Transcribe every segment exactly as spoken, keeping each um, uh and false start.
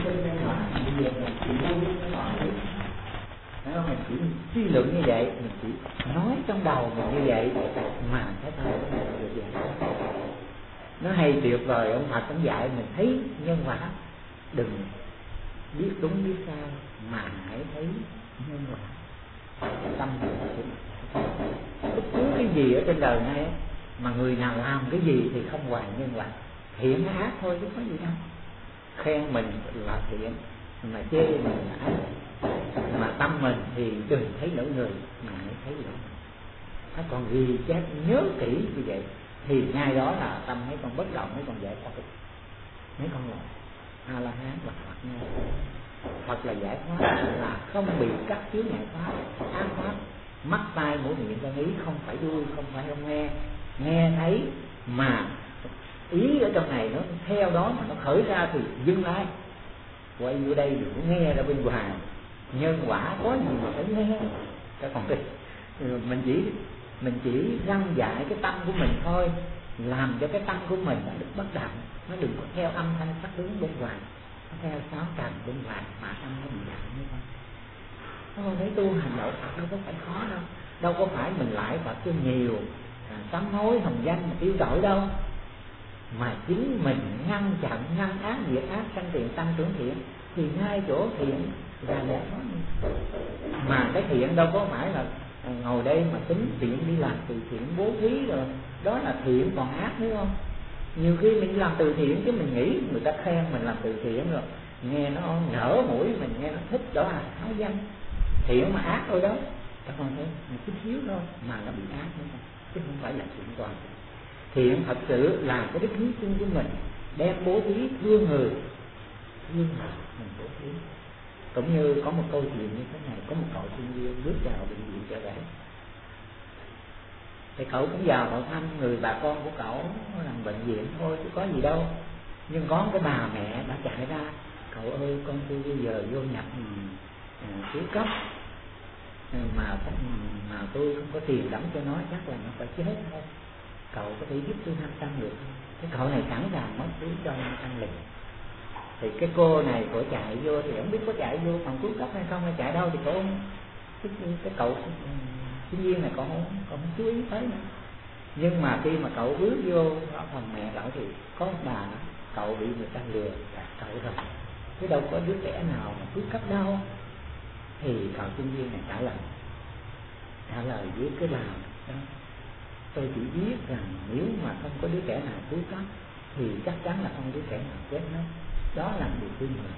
sinh đây đó, bây giờ mình chỉ vô biết nó nói đi. Đó, mình chỉ suy luận như vậy, mình chỉ nói trong đầu mình như vậy mà cái thời nó được vậy. Nó hay tuyệt vời, ông Phật cũng dạy mình thấy nhân quả, đừng biết đúng biết sai mà hãy thấy nhân quả. Tâm bất cứ cái gì ở trên đời này mà người nào làm cái gì thì không hoàn nhân quả, thiện hay ác thôi chứ có gì đâu. Khen mình là thiện mà chê mình là ác, mà tâm mình thì đừng thấy lỗi người mà hãy thấy lỗi mình. Nó còn ghi chép nhớ kỹ như vậy thì ngay đó là tâm mấy con bất động, mấy con giải thoát, mấy con là A La Hán là Phật nha. Phật là giải thoát, là không bị các chướng ngại pháp, ác pháp, mắt tai mũi miệng thân ý, không phải đuôi, không phải không nghe, nghe thấy mà ý ở trong này nó theo đó mà nó khởi ra thì dừng lại, quay vô đây đừng có nghe ra bên ngoài. Nhân quả có gì mà phải nghe, cái còn cái mình chỉ mình chỉ răng dạy cái tâm của mình thôi, làm cho cái tâm của mình nó được bất động, nó đừng có theo âm thanh sắc tướng bên ngoài, nó theo sáu trần bên ngoài mà tâm nó bị động như vậy. Nó không thấy tu hành đạo Phật đâu có phải khó đâu, đâu có phải mình lại Phật cho nhiều, à, sám hối hồng danh mà tiêu tội đâu, mà chính mình ngăn chặn ngăn ác diệt ác sanh thiện tăng trưởng thiện thì ngay chỗ thiện là lẽ đó. Mà cái thiện đâu có phải là ngồi đây mà tính thiện đi làm từ thiện bố thí rồi đó là thiện, còn ác đúng không? Nhiều khi mình làm từ thiện chứ mình nghĩ người ta khen mình làm từ thiện rồi nghe nó nở mũi mình, nghe nó thích, đó là áo danh thiện mà ác thôi đó. Các con thấy một chút xíu thôi mà nó bị ác nữa không? Chứ không phải là thiện toàn. Thiện thật sự là cái đức hy sinh của mình, đem bố thí thương người, thương người mình bố thí. Cũng như có một câu chuyện như thế này, có một cậu sinh viên bước vào bệnh viện Chợ Rẫy, thì cậu cũng vào cậu thăm người bà con của cậu làm bệnh viện thôi chứ có gì đâu. Nhưng có cái bà mẹ đã chạy ra, cậu ơi con tôi bây giờ vô nhập à, cứu cấp mà mà tôi không có tiền đóng cho nó, chắc là nó phải chết thôi, cậu có thể giúp tôi năm trăm được không? Cái cậu này sẵn sàng mất túi cho năm trăm liền. Thì cái cô này cổ chạy vô thì không biết có chạy vô phòng cứu cấp hay không, hay chạy đâu thì cổ cái, cái cậu sinh viên này cậu không, cậu không chú ý tới nữa. Nhưng mà khi mà cậu bước vô ở phòng mẹ cậu thì có một bà nữa, cậu bị người ta lừa gạt cậu rồi, chứ đâu có đứa trẻ nào mà cứu cấp đâu. Thì cậu sinh viên này trả lời trả lời với cái bà đó: tôi chỉ biết rằng nếu mà không có đứa trẻ nào cứu cấp thì chắc chắn là không đứa trẻ nào chết hết. Đó là điều tôi nghĩ.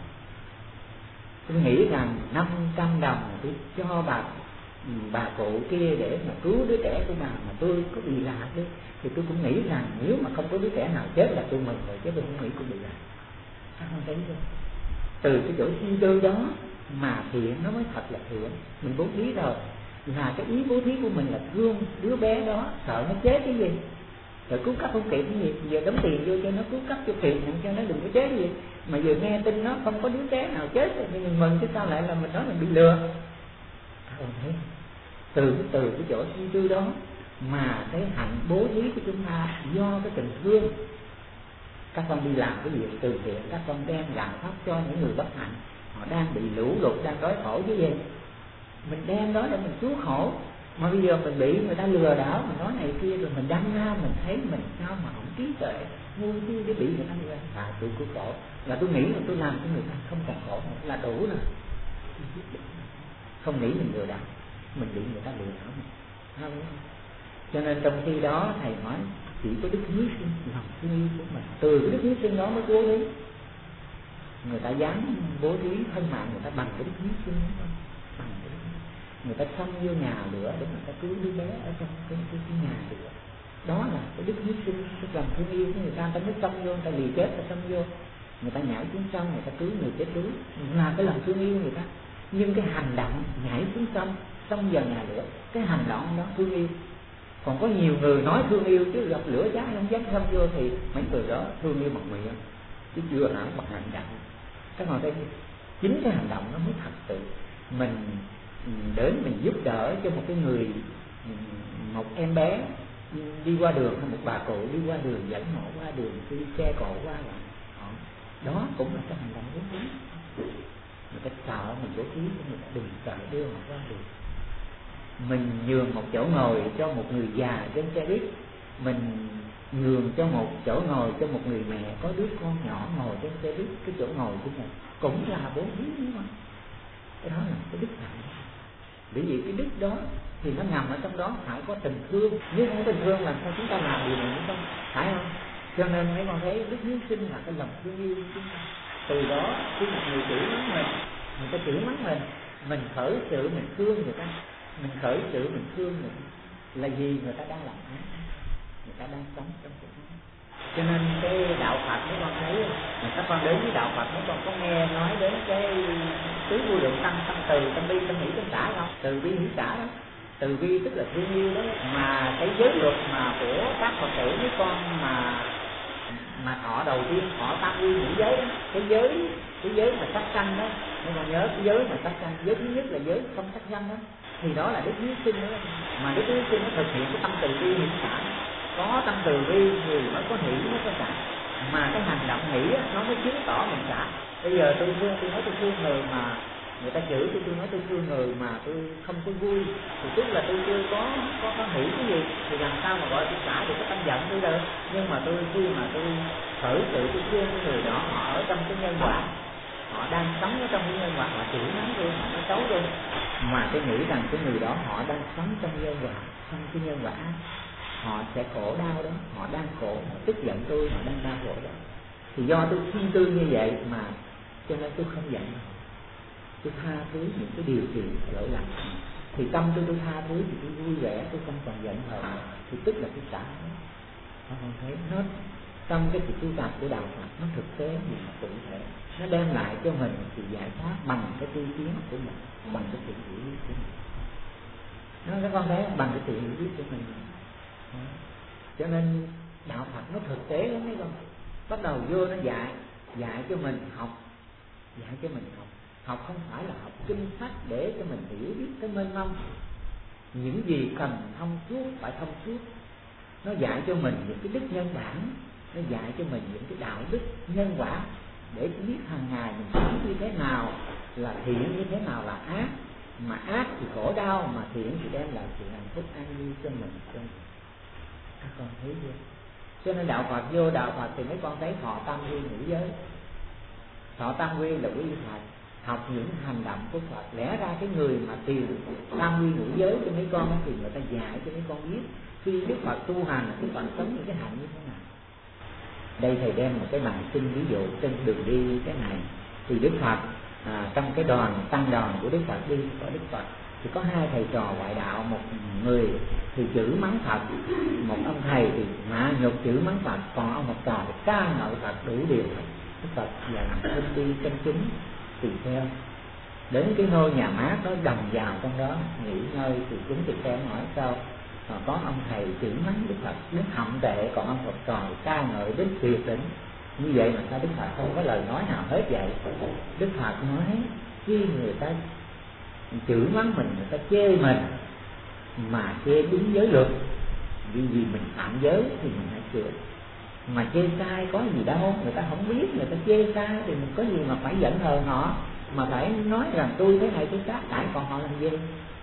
Tôi nghĩ rằng năm trăm đồng tôi cho bà bà cụ kia để mà cứu đứa trẻ của bà mà tôi có bị lạc đi, thì tôi cũng nghĩ rằng nếu mà không có đứa trẻ nào chết là tôi mừng rồi, chứ tôi không nghĩ tôi bị lạc. Các con thấy chưa? Từ cái chỗ suy tư đó mà thiện nó mới thật là thiện. Mình bố thí rồi là cái ý bố thí của mình là thương đứa bé đó, sợ nó chết cái gì, rồi cứu cấp không kịp cái gì, giờ đóng tiền vô cho nó cứu cấp cho tiền cho nó đừng có chết cái gì. Mà giờ nghe tin nó không có đứa trẻ nào chết thì mình mừng, chứ sao lại là mình nói mình bị lừa. Các con thấy từ từ cái chỗ suy tư đó mà cái hạnh bố thí của chúng ta do cái tình thương. Các con đi làm cái việc từ thiện, các con đem gạo thóc cho những người bất hạnh, họ đang bị lũ lụt, đang đói khổ chứ gì, mình đem đó để mình cứu khổ. Mà bây giờ mình bị người ta lừa đảo, mình nói này kia rồi mình đâm ra mình thấy mình sao mà không trí tuệ, ngu chi để bị người ta lừa. À, tôi cứu khổ là tôi nghĩ là tôi làm cho người ta không còn khổ nữa là đủ rồi. Không nghĩ mình lừa đảo, mình bị người ta lừa đảo mình. Cho nên trong khi đó thầy nói chỉ có đức hy sinh, lòng thương yêu của mình, từ cái đức hy sinh đó mới bố thí. Người ta dám bố thí thân mạng người ta bằng cái đức hy sinh đó, bằng cái đức. Người ta xông vô nhà lửa để người ta cứu đứa bé ở trong cái, cái, cái nhà lửa. Đó là cái đức hy sinh, cái lòng thương yêu của người ta. Người ta mới xông vô, người ta lì chết, người ta xông vô, người ta nhảy xuống sông, người ta cứu người chết đuối, là cái lòng thương yêu người ta. Nhưng cái hành động nhảy xuống sông, xông vào nhà lửa, cái hành động đó thương yêu. Còn có nhiều người nói thương yêu chứ gặp lửa cháy không dám xông vô thì mấy người đó thương yêu bằng miệng chứ chưa hẳn bằng hành động. Các bạn thấy chính cái hành động nó mới thật sự mình đến mình giúp đỡ cho một cái người, một em bé đi qua đường hay một bà cụ đi qua đường, dẫn họ qua đường, đi xe cộ qua lại họ Đó cũng là cái hành động bố thí. Người ta sợ mình bố thí, người ta đừng sợ đưa họ qua đường. Mình nhường một chỗ ngồi cho một người già trên xe buýt, mình nhường cho một chỗ ngồi cho một người mẹ có đứa con nhỏ ngồi trên xe buýt, cái chỗ ngồi của mình cũng là bố thí, đúng không? Cái đó là cái đức hạnh. Bởi vì cái đức đó thì nó nằm ở trong đó, phải có tình thương. Nếu không có tình thương làm sao chúng ta làm điều này nữa không? Phải không? Cho nên mấy con thấy đức hiếu sinh là cái lòng thương yêu của chúng ta. Từ đó khi một người chửi mắng mình, người ta chửi mắng mình, mình khởi sự mình thương người ta, mình khởi sự mình thương người ta, là vì người ta đang làm ác, người ta đang sống trong cuộc sống. Cho nên cái đạo Phật mấy con thấy, mà các con đến với đạo Phật mấy con có nghe nói đến cái tứ vô lượng tâm, tâm từ, tâm bi, tâm hỷ, tâm xả không? Từ bi hỷ xả đó. Từ bi tức là thương yêu đó. Mà cái giới luật mà của các Phật tử mấy con mà mà họ đầu tiên họ tam quy ngũ giới đó, cái giới cái giới mà sát sanh đó, nhưng mà nhớ cái giới mà sát sanh, giới thứ nhất là giới không sát sanh đó, thì đó là đức hiếu sinh đó. Mà đức hiếu sinh nó thực hiện cái tâm từ bi hỷ xả. Có tâm từ bi người mới có hỷ, mới có xả. Mà cái hành động hỷ á, nó mới chứng tỏ mình xả. Bây giờ tôi thương, tôi nói tôi thương người mà người ta chửi tôi, tôi nói tôi thương người mà tôi không có vui, thì tức là tôi chưa có có có hỷ cái gì, thì làm sao mà gọi tôi xả được cái tâm giận tôi được. Nhưng mà tôi khi mà tôi khởi sự tôi thương cái người đó, họ ở trong cái nhân quả, họ đang sống ở trong cái nhân quả, họ chửi mắng tôi, họ nói xấu tôi, mà tôi nghĩ rằng cái người đó họ đang sống trong nhân quả, trong cái nhân quả, họ sẽ khổ đau đó, họ đang khổ, họ tức giận tôi, họ đang đau khổ đó. Thì do tôi thiên tư như vậy mà cho nên tôi không giận họ, tôi tha thứ những cái điều gì lỗi lầm, thì tâm tôi tôi tha thứ thì tôi vui vẻ, tôi không còn giận hờn, thì tức là tôi xả. Họ không thấy hết trong cái sự tu tập của đạo Phật, nó thực tế gì mà cụ thể, nó đem lại cho mình sự giải thoát bằng cái tư kiến của mình, bằng cái sự hiểu biết của mình. Nó các con thấy bằng cái sự hiểu biết của mình. Đó. Cho nên đạo Phật nó thực tế lắm mấy con. Bắt đầu vô nó dạy, dạy cho mình học, dạy cho mình học. Học không phải là học kinh sách để cho mình hiểu biết cái mênh mông. Những gì cần thông suốt phải thông suốt. Nó dạy cho mình những cái đức nhân bản, nó dạy cho mình những cái đạo đức nhân quả, để biết hàng ngày mình sống như thế nào là thiện, như thế nào là ác. Mà ác thì khổ đau, mà thiện thì đem lại sự hạnh phúc an vui cho mình. Cho mình. Các con thấy chưa? Cho nên đạo Phật, vô đạo Phật thì mấy con thấy thọ tam quy ngũ giới. Thọ tam quy là quý Phật, học những hành động của Phật. Lẽ ra cái người mà tìm tam quy ngũ giới cho mấy con thì người ta dạy cho mấy con biết khi Đức Phật tu hành, Đức Phật sống những cái hạnh như thế nào. Đây thầy đem một cái bài kinh ví dụ trên đường đi như thế này. Thì Đức Phật à, trong cái đoàn tăng đoàn của Đức Phật đi của Đức Phật thì có hai thầy trò ngoại đạo, một người thì chửi mắng Phật, một ông thầy thì hạ nhục chửi mắng Phật, còn ông học trò thì ca ngợi Phật đủ điều. Đức Phật là làm thân đi chân chính tùy theo. Đến cái ngôi nhà mát đó đồng vào trong đó nghỉ ngơi, thì chúng tùy theo hỏi sao à, có ông thầy chửi mắng Đức Phật đến hậm tệ, còn ông học trò ca ngợi đến tuyệt đỉnh. Như vậy mà sao Đức Phật không có lời nói nào hết vậy? Đức Phật nói khi người ta chửi mắng mình, người ta chê mình mà chê đúng giới luật, vì vì mình phạm giới thì mình hãy chửi. Mà chê sai có gì đâu, người ta không biết, người ta chê sai thì mình có gì mà phải giận hờn họ, mà phải nói rằng tôi thế này tôi khác, tại còn họ làm gì?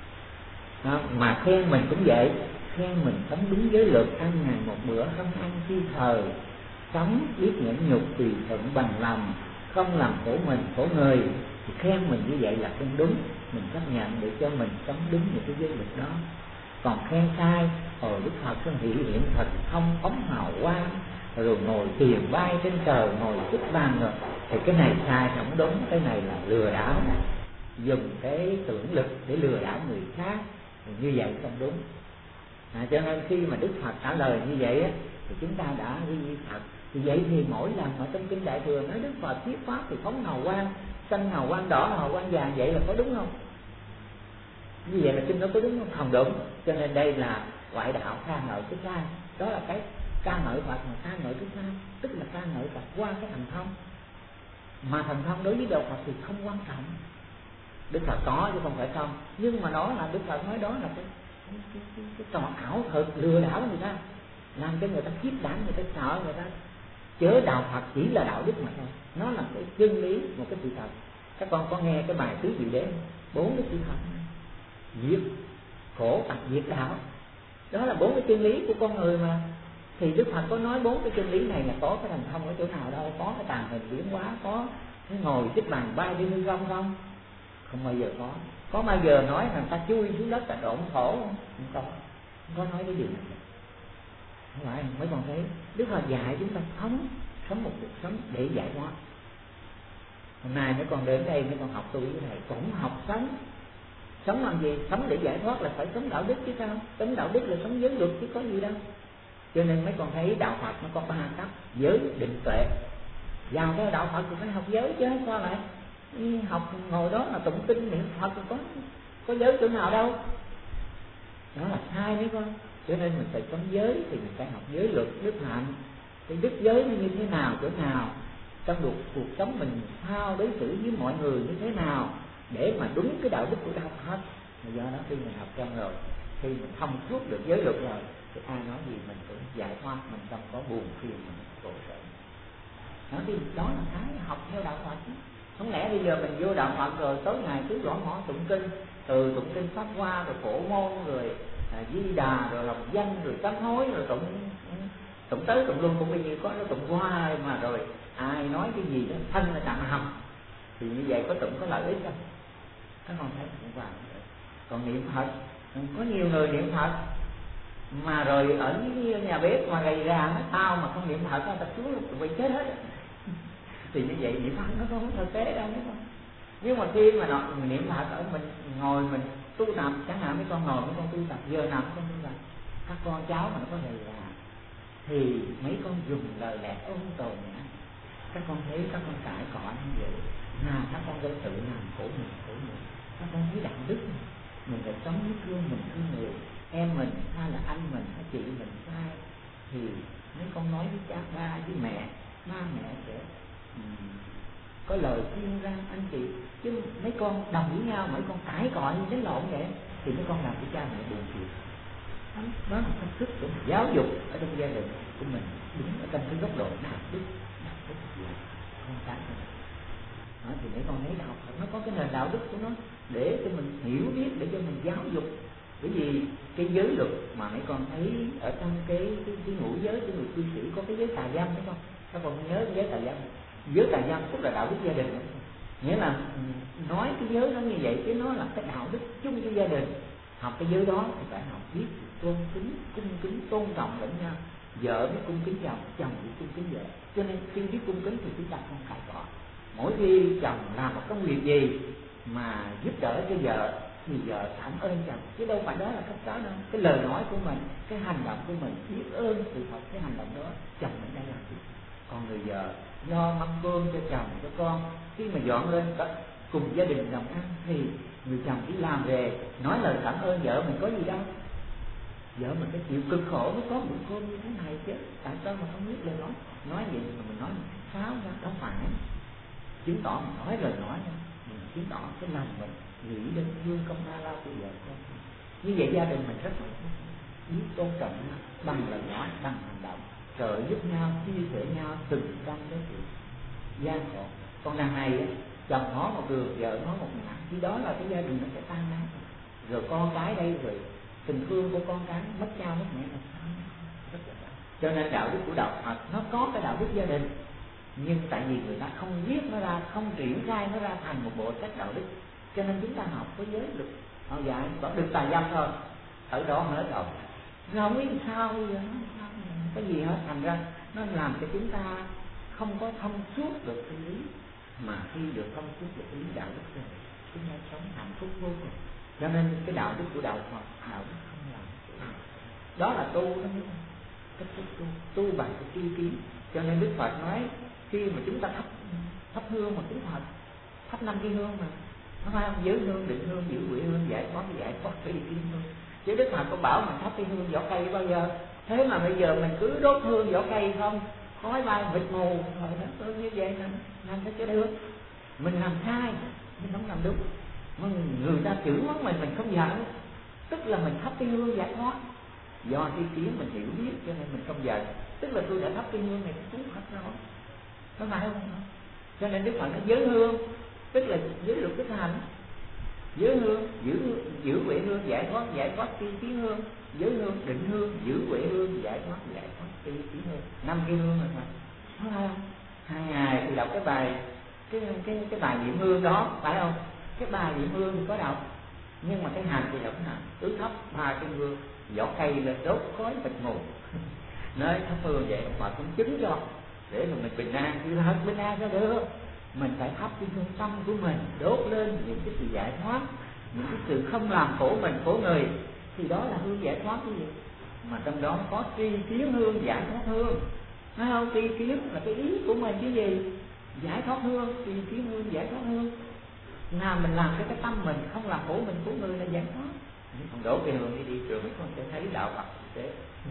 Đó, mà khen mình cũng vậy, khen mình sống đúng giới luật, ăn ngày một bữa, không ăn chi thời, sống biết nhẫn nhục tùy thuận bằng lòng, không làm khổ mình khổ người, thì khen mình như vậy là không đúng. Mình chấp nhận để cho mình sống đúng những cái giới luật đó. Còn khen sai, hồi Đức Phật có hiện hiện thần thông phóng hào quang, rồi ngồi thiền bay trên trời, ngồi xếp bằng rồi, thì cái này sai không đúng, cái này là lừa đảo, dùng cái tưởng lực để lừa đảo người khác, như vậy không đúng. À, cho nên khi mà Đức Phật trả lời như vậy á, thì chúng ta đã ghi Phật. Thì vậy thì mỗi lần ở trong kinh Đại Thừa nói Đức Phật thuyết pháp thì phóng hào quang, xanh hào quang đỏ, hào quang vàng, vậy là có đúng không? Như vậy là kinh đó có đúng không? Không đúng. Cho nên đây là ngoại đạo ca ngợi cái sai. Đó là cái ca ngợi Phật mà ca ngợi cái sai, tức là ca ngợi Phật qua cái thần thông. Mà thần thông đối với đạo Phật thì không quan trọng. Đức Phật có chứ không phải không. Nhưng mà đó là Đức Phật nói đó là cái cái, cái, cái, cái trò ảo thực lừa đảo người ta, làm cho người ta khiếp đảm, người ta sợ, người ta chớ đạo Phật chỉ là đạo đức mà thôi, nó là cái chân lý, một cái sự thật. Các con có nghe cái bài tứ diệu đế, bốn cái sự thật, diệt khổ tập diệt đạo, đó là bốn cái chân lý của con người mà. Thì Đức Phật có nói bốn cái chân lý này là có cái thành thông ở chỗ nào đâu, có cái tàn hình biến hóa, có cái ngồi xếp bằng bay đi hư không không? Không bao giờ có. Có bao giờ nói rằng ta chui xuống đất ta độn khổ không? Không có. Không có nói cái điều này. Không phải, mấy con thấy Đức Phật dạy chúng ta sống, sống một cuộc sống để giải thoát. Hôm nay mấy con đến đây, mấy con học tôi với thầy cũng học sống. Sống làm gì? Sống để giải thoát là phải sống đạo đức chứ sao? Sống đạo đức là sống giới luật chứ có gì đâu. Cho nên mấy con thấy đạo Phật nó có ba cấp: giới, định, tuệ. Vào theo đạo Phật thì phải học giới chứ sao lại học ngồi đó là tụng kinh niệm Phật thì có có giới chỗ nào đâu. Đó là sai mấy con. Cho nên mình phải sống giới thì mình phải học giới luật, đức hạnh. Cái đức giới nó như thế nào, chỗ nào, trong cuộc, cuộc sống mình sao đối xử với mọi người như thế nào để mà đúng cái đạo đức của đạo Phật. Do đó khi mình học xong rồi, khi mình thông suốt được giới luật rồi thì ai nói gì mình cũng giải thoát, mình không có buồn phiền, mình khổ sở. Đó thì đó là cái học theo đạo Phật. Không lẽ bây giờ mình vô đạo Phật rồi tối ngày cứ gõ mõ tụng kinh, từ tụng kinh Pháp Hoa rồi Phổ Môn rồi à, Di Đà rồi lòng danh rồi sám hối rồi tụng tụng tới tụng luôn, cũng bây giờ có nó tụng qua mà rồi ai nói cái gì đó thân là tạm hầm thì như vậy có tụng có lợi ích không? Các con thấy cũng vào. Còn niệm Phật, có nhiều người niệm Phật mà rồi ở nhà bếp mà gầy gà nói tao mà không niệm Phật tao tập xuống tụi bay chết hết. Thì như vậy niệm Phật nó không có thực tế đâu mấy con. Nhưng mà khi mà nó, mình niệm Phật ở mình ngồi mình tu tập, chẳng hạn mấy con ngồi mấy con tu tập giờ nằm con tu tập, các con cháu mà nó có gầy gà thì mấy con dùng lời lẽ ôn tồn nhã, các con thấy các con cãi cọ như vậy là các con phải tự làm khổ mình khổ mình. Các con thấy đạo đức mình phải sống với thương mình thương người, em mình hay là anh mình hay chị mình sai thì mấy con nói với cha ba với mẹ, ba mẹ sẽ um, có lời khuyên ra anh chị. Chứ mấy con đồng với nhau, mấy con cãi cọ như đánh lộn vậy thì mấy con làm cho cha mẹ buồn phiền. Đó là cách thức của giáo dục ở trong gia đình của mình, đúng ở trong cái góc độ đạo đức, đạo đức là con cái của mình. Đó, thì mấy con thấy đạo Phật nó có cái nền đạo đức của nó để cho mình hiểu biết, để cho mình giáo dục. Bởi vì cái giới luật mà mấy con thấy ở trong cái cái, cái ngũ giới của người cư sĩ có cái giới tà dâm đấy không? Các con nhớ cái giới tà dâm. Giới tà dâm cũng là đạo đức gia đình. Nghĩa là nói cái giới nó như vậy chứ nó là cái đạo đức chung cho gia đình. Học cái giới đó thì phải học biết tôn kính, cung kính, tôn trọng lẫn nhau. Vợ biết cung kính chồng, chồng biết cung kính vợ. Cho nên khi biết cung kính thì chúng ta không cãi cọ. Mỗi khi chồng làm một công việc gì mà giúp đỡ cho vợ thì vợ cảm ơn chồng, chứ đâu phải đó là cách đó đâu. Cái lời nói của mình, cái hành động của mình biết ơn sự thật cái hành động đó chồng mình đang làm gì. Còn người vợ lo mâm cơm cho chồng cho con, khi mà dọn lên cùng gia đình đồng ăn thì người chồng đi làm về nói lời cảm ơn vợ mình có gì đâu. Vợ mình phải chịu cực khổ mới có bữa cơm như thế này chứ, tại sao mà không biết lời nói nói gì mà mình nói pháo ra, đâu phải chứng tỏ mình nói lời nói mình chứng tỏ cái lòng mình nghĩ đến thương công lao lao của vợ con. Như vậy gia đình mình rất là biết tôn trọng nhau bằng lời nói, bằng hành động, trợ giúp nhau, chia sẻ nhau từng trong cái sự gian khổ. Còn đằng này chồng nói một đường, vợ nói một ngã, khi đó là cái gia đình nó sẽ tan nát. Rồi con cái đây, rồi tình thương của con cái mất cha mất mẹ là sao? Rất là sao. Cho nên đạo đức của đạo Phật nó có cái đạo đức gia đình, nhưng tại vì người ta không viết nó ra, không triển khai nó ra thành một bộ sách đạo đức, cho nên chúng ta học có giới luật, họ dạy có được tà dâm thôi, ở đó hết rồi. Không biết sao bây giờ nó cái gì hết, thành ra nó làm cho chúng ta không có thông suốt được cái lý, mà khi được thông suốt được cái lý đạo đức rồi chúng ta sống hạnh phúc vô cùng. Cho nên cái đạo đức của đạo Phật, đạo đức không làm đó là tu đó, cách thức tu, tu bằng cái tri kiến. Cho nên Đức Phật nói khi mà chúng ta thắp thắp hương mà chúng Phật thắp năm cái hương mà nó phải không, giữ hương, định hương, giữ quỷ hương, giải thoát, giải thoát cái đi kim hương. Chứ Đức Phật có bảo mình thắp cái hương vỏ cây bao giờ? Thế mà bây giờ mình cứ đốt hương vỏ cây không, khói bay mịt mù, rồi đó như vậy là làm cái cái được. Mình làm sai, mình không làm đúng. Người ta chửi mắng mình, mình không giận, tức là mình thắp cái hương giải thoát. Do tri kiến mình hiểu biết cho nên mình không giận. tức là tôi đã thắp cái hương này cái cứu Phật rồi, có phải không? Cho nên Đức Phật nó giới hương, tức là giới luật đức hạnh. Giới hương, giữ giữ huệ hương, giải thoát giải thoát tri kiến hương. Giới hương, định hương, giữ huệ hương, giải thoát giải thoát tri kiến hương. Năm cái hương rồi mà, đúng không? Hai ngày thì đọc cái bài cái cái cái bài niệm hương đó, phải không? Cái bài niệm hương thì có đọc, nhưng mà cái hành thì đọc hành tứ thấp ba cái hương, vỏ cây lên đốt khói mịt mù. Nói thắp hương vậy mà cũng chứng cho để mà mình bình an, thì thật bình an ra được. Mình phải thắp cái hương tâm của mình, đốt lên những cái sự giải thoát, những cái sự không làm khổ mình khổ người, thì đó là hương giải thoát cái gì. Mà trong đó có tri kiến hương, giải thoát hương, thấy không? Tri kiến là cái ý của mình chứ gì, giải thoát hương, tri kiến hương, giải thoát hương. Nào mình làm cái cái tâm mình không làm khổ mình khổ người là giải thoát. Còn đổ cái hương đi đi trường mấy con sẽ thấy đạo Phật thế.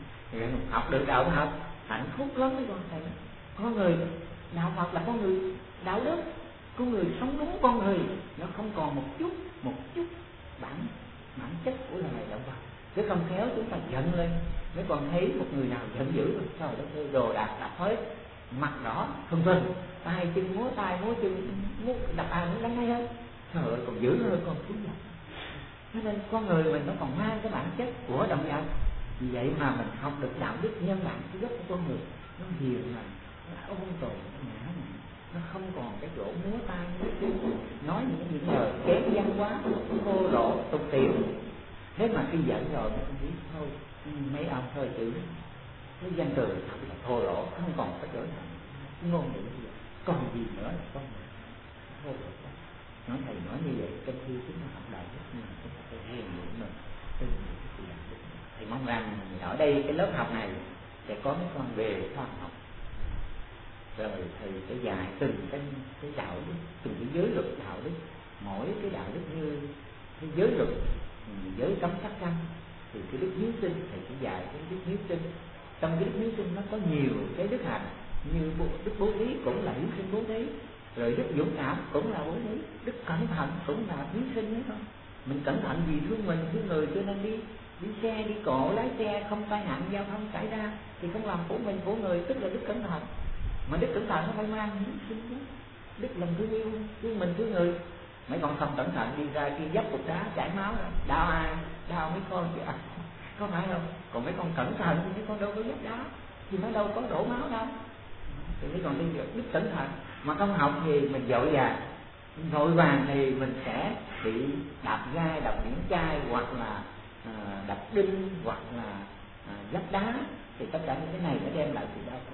Học được đạo Phật hạnh phúc lắm mấy con thầy. Con người đạo Phật là con người đạo đức, con người sống đúng con người, nó không còn một chút một chút bản bản chất của loài động vật. Chứ không khéo chúng ta giận lên, mấy con thấy một người nào giận dữ rồi trời đất ơi, đồ đạc đập hết, mặt đỏ phừng phừng, tay chân múa tay múa chân múa đập ai cũng đánh hay hết, trời ơi còn dữ hơn con chúng giận. Cho nên con người mình nó còn mang cái bản chất của động vật. Vì vậy mà mình học được đạo đức nhân bản cái gốc của con người, nó hiền lành, nó ôn tồn, nó nhã nhặn, nó không còn cái chỗ múa tay múa chân, nói những những lời kém văn hóa, thô lỗ, tục tiễu. Thế mà khi giận rồi nó không biết thôi, mấy ông thôi chữ cái danh từ thật là thô lỗ, không còn cái chỗ nào ngôn ngữ gì, còn gì nữa là con người thô lỗ. Nói thầy nói như vậy, trong khi chúng ta học đạo đức nhưng chúng ta phải rèn luyện mình từ những cái sự đạo đức. Thầy mong rằng ở đây cái lớp học này sẽ có mấy con về khoa học, rồi thầy sẽ dạy từng cái cái đạo đức, từng cái giới luật đạo đức, mỗi cái đạo đức như cái giới luật, giới cấm sát sanh, thì cái đức hiếu sinh thầy sẽ dạy cái đức hiếu sinh. Trong cái đức hiếu sinh nó có nhiều cái đức hạnh, như đức bố thí cũng là hiếu sinh bố thí, rồi đức dũng cảm cũng là bố thí, đức cẩn thận cũng là hiếu sinh, đấy không? Mình cẩn thận vì thương mình thương người, cho nên đi đi xe đi cộ lái xe không tai nạn giao thông xảy ra thì không làm khổ mình khổ người, tức là đức cẩn thận. Mà đức cẩn thận nó phải mang hiếu sinh đó, đức lòng thương yêu, thương mình thương người. Mấy con không cẩn thận đi ra khi dấp cục đá chảy máu rồi đau ai, đau mấy con chứ à, có phải không? Còn mấy con cẩn thận thì mấy con đâu có dấp đá, thì nó đâu có đổ máu đâu. Thì mấy con đi đức cẩn thận. Mà không học thì mình vội vàng, vội vàng thì mình sẽ bị đạp gai, đập những chai, hoặc là à, đập đinh, hoặc là à, dấp đá. Thì tất cả những cái này nó đem lại sự đau khổ.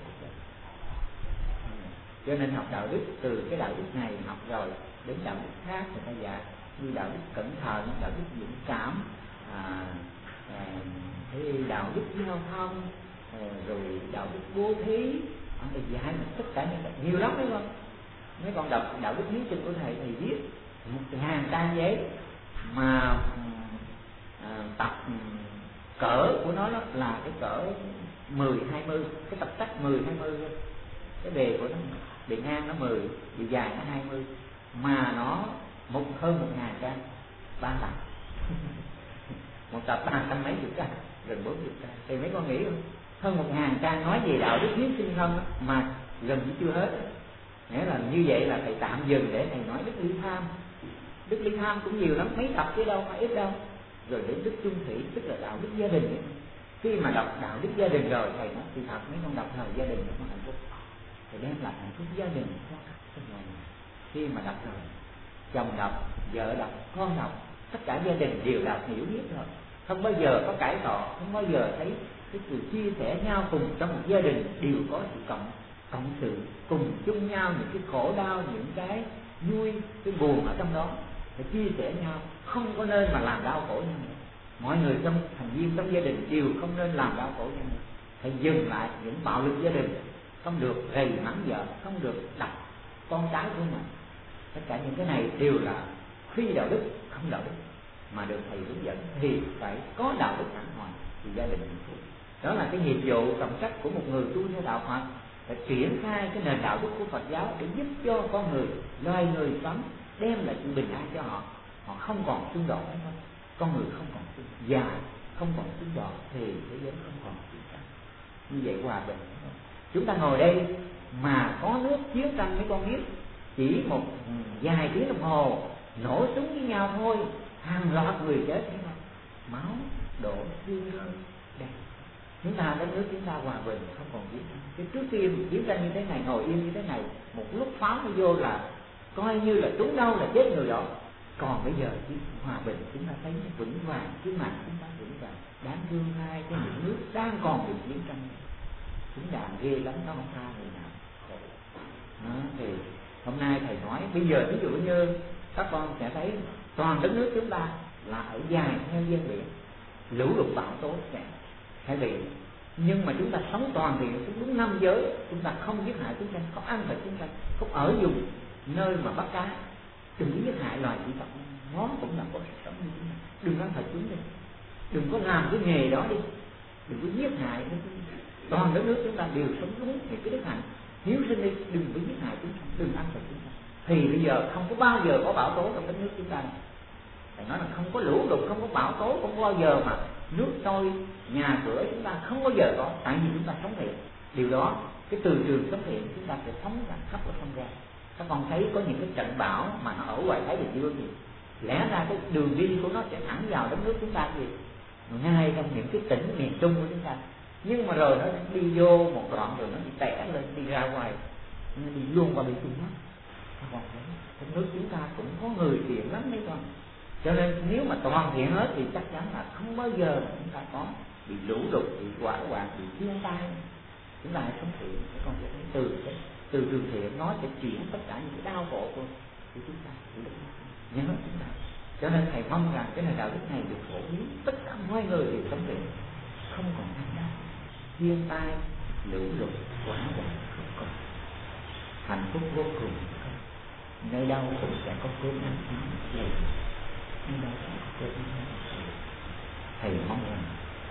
Cho nên học đạo đức, từ cái đạo đức này học rồi đến đạo đức khác người ta dạy, như đạo đức cẩn thận, đạo đức dũng cảm, à, à, thì đạo đức giao thông, à, rồi đạo đức bố thí, ông thầy dạy tất cả những cái nhiều lắm, đúng không? Mấy con đọc đạo đức hiếu sinh của thầy, thầy viết một hàng trang giấy mà à, tập cỡ của nó là cái cỡ mười hai mươi, cái tập sách mười hai mươi, cái bề của nó, bề ngang nó mười, bề dài nó hai mươi, mà nó một hơn một ngàn trang, ba tập một tập ba trăm mấy chục trang, gần bốn chục trang. Thì mấy con nghĩ không, hơn một ngàn trang nói về đạo đức hiếu sinh không mà gần như chưa hết. Nghĩa là như vậy là thầy tạm dừng để thầy nói đức ly tham. Đức ly tham cũng nhiều lắm, mấy tập chứ đâu phải ít đâu. Rồi đến đức chung thủy, tức là đạo đức gia đình. Khi mà đọc đạo đức gia đình rồi thầy nói thì thật mấy con đọc thời gia đình nó có hạnh phúc, thầy đem lại hạnh phúc gia đình cho các trong nhà. Khi mà đọc rồi, chồng đọc, vợ đọc, con đọc, tất cả gia đình đều đọc hiểu biết rồi, không bao giờ có cãi cọ, không bao giờ thấy cái sự chia sẻ nhau cùng trong một gia đình, đều có sự cộng cộng sự, cùng chung nhau những cái khổ đau, những cái vui, cái buồn ở trong đó, phải chia sẻ nhau, không có nên mà làm đau khổ nhau nữa. Mọi người trong thành viên trong gia đình đều không nên làm đau khổ nhau nữa. Phải dừng lại những bạo lực gia đình, không được rầy mắng vợ, không được đập con cái của mình. Tất cả những cái này đều là phi đạo đức, không đạo đức, mà được thầy hướng dẫn thì phải có đạo đức đàng hoàng thì gia đình hạnh phúc. Đó là cái nhiệm vụ trọng trách của một người tu theo đạo Phật, phải triển khai cái nền đạo đức của Phật giáo để giúp cho con người, loài người sống, đem lại sự bình an cho họ. Họ không còn xung đột nữa, con người không còn xung đột, già không còn xung đột thì thế giới không còn chiến tranh. như vậy hòa bình. Chúng ta ngồi đây mà có nước chiến tranh mấy con biết, chỉ một vài tiếng đồng hồ nổ súng với nhau thôi, hàng loạt người chết thế nào, máu đổ xương rơi đây. Chúng ta đất nước chúng ta hòa bình không còn chiến tranh. Cái trước khi chiến tranh như thế này, ngồi yên như thế này, một lúc pháo nó vô là coi như là trúng đâu là chết người đó. Còn bây giờ chứ hòa bình chúng ta thấy nó vững vàng, cái mạng chúng ta vững vàng. Đáng thương hai cái những nước đang còn bị chiến tranh, chúng đạn ghê lắm, nó không tha người nào. Đó, thì hôm nay thầy nói bây giờ ví dụ như các con sẽ thấy toàn đất nước chúng ta là ở dài theo gian biển, lũ lụt bão tố sẽ sẽ bị, nhưng mà chúng ta sống toàn diện đúng năm giới, chúng ta không giết hại chiến tranh, không ăn thịt chiến tranh, không ở dùng nơi mà bắt cá, đừng giết hại loài thủy vật, nó cũng là có sự sống như chúng ta, đừng ăn thịt chúng đi, đừng có làm cái nghề đó đi, đừng có giết hại. Toàn đất nước chúng ta đều sống đúng thì cái đức hạnh hiếu sinh đi, đừng có giết hại chúng ta, đừng ăn thịt chúng ta, thì bây giờ không có bao giờ có bão tố trong đất nước chúng ta này. Phải nói là không có lũ lụt, không có bão tố, không có bao giờ mà nước trôi, nhà cửa chúng ta không bao giờ có, tại vì chúng ta sống thiện. Điều đó, cái từ trường sống thiện chúng ta sẽ sống ra khắp ở không gian. Các con thấy có những cái trận bão mà nó ở ngoài Thái Bình Dương gì, lẽ ra cái đường đi của nó sẽ thẳng vào đất nước chúng ta gì, ngay trong những cái tỉnh miền Trung của chúng ta, nhưng mà rồi nó đi vô một đoạn rồi nó đi tẻ lên, đi ra ngoài, nó đi luôn qua bên Trung Quốc. Các con thấy đất nước chúng ta cũng có người thiện lắm đấy con. Cho nên nếu mà toàn thiện hết thì chắc chắn là không bao giờ mà chúng ta có bị lũ lụt, bị hỏa hoạn, bị thiên tai. Chúng ta hãy sống thiện, các con sẽ thấy từ cái từ trường thiện nó sẽ chuyển tất cả những cái đau khổ của, của chúng ta, của đất nước nhớ chúng ta. Cho nên thầy mong rằng cái này đạo đức này được phổ biến tất cả mọi người đều sống thiện, không còn ai đau, thiên tai, lũ lụt, hỏa hoạn không còn, hạnh phúc vô cùng. Nơi đâu cũng sẽ có cơm ăn này, nơi đâu sẽ có cơm ăn. Thầy mong rằng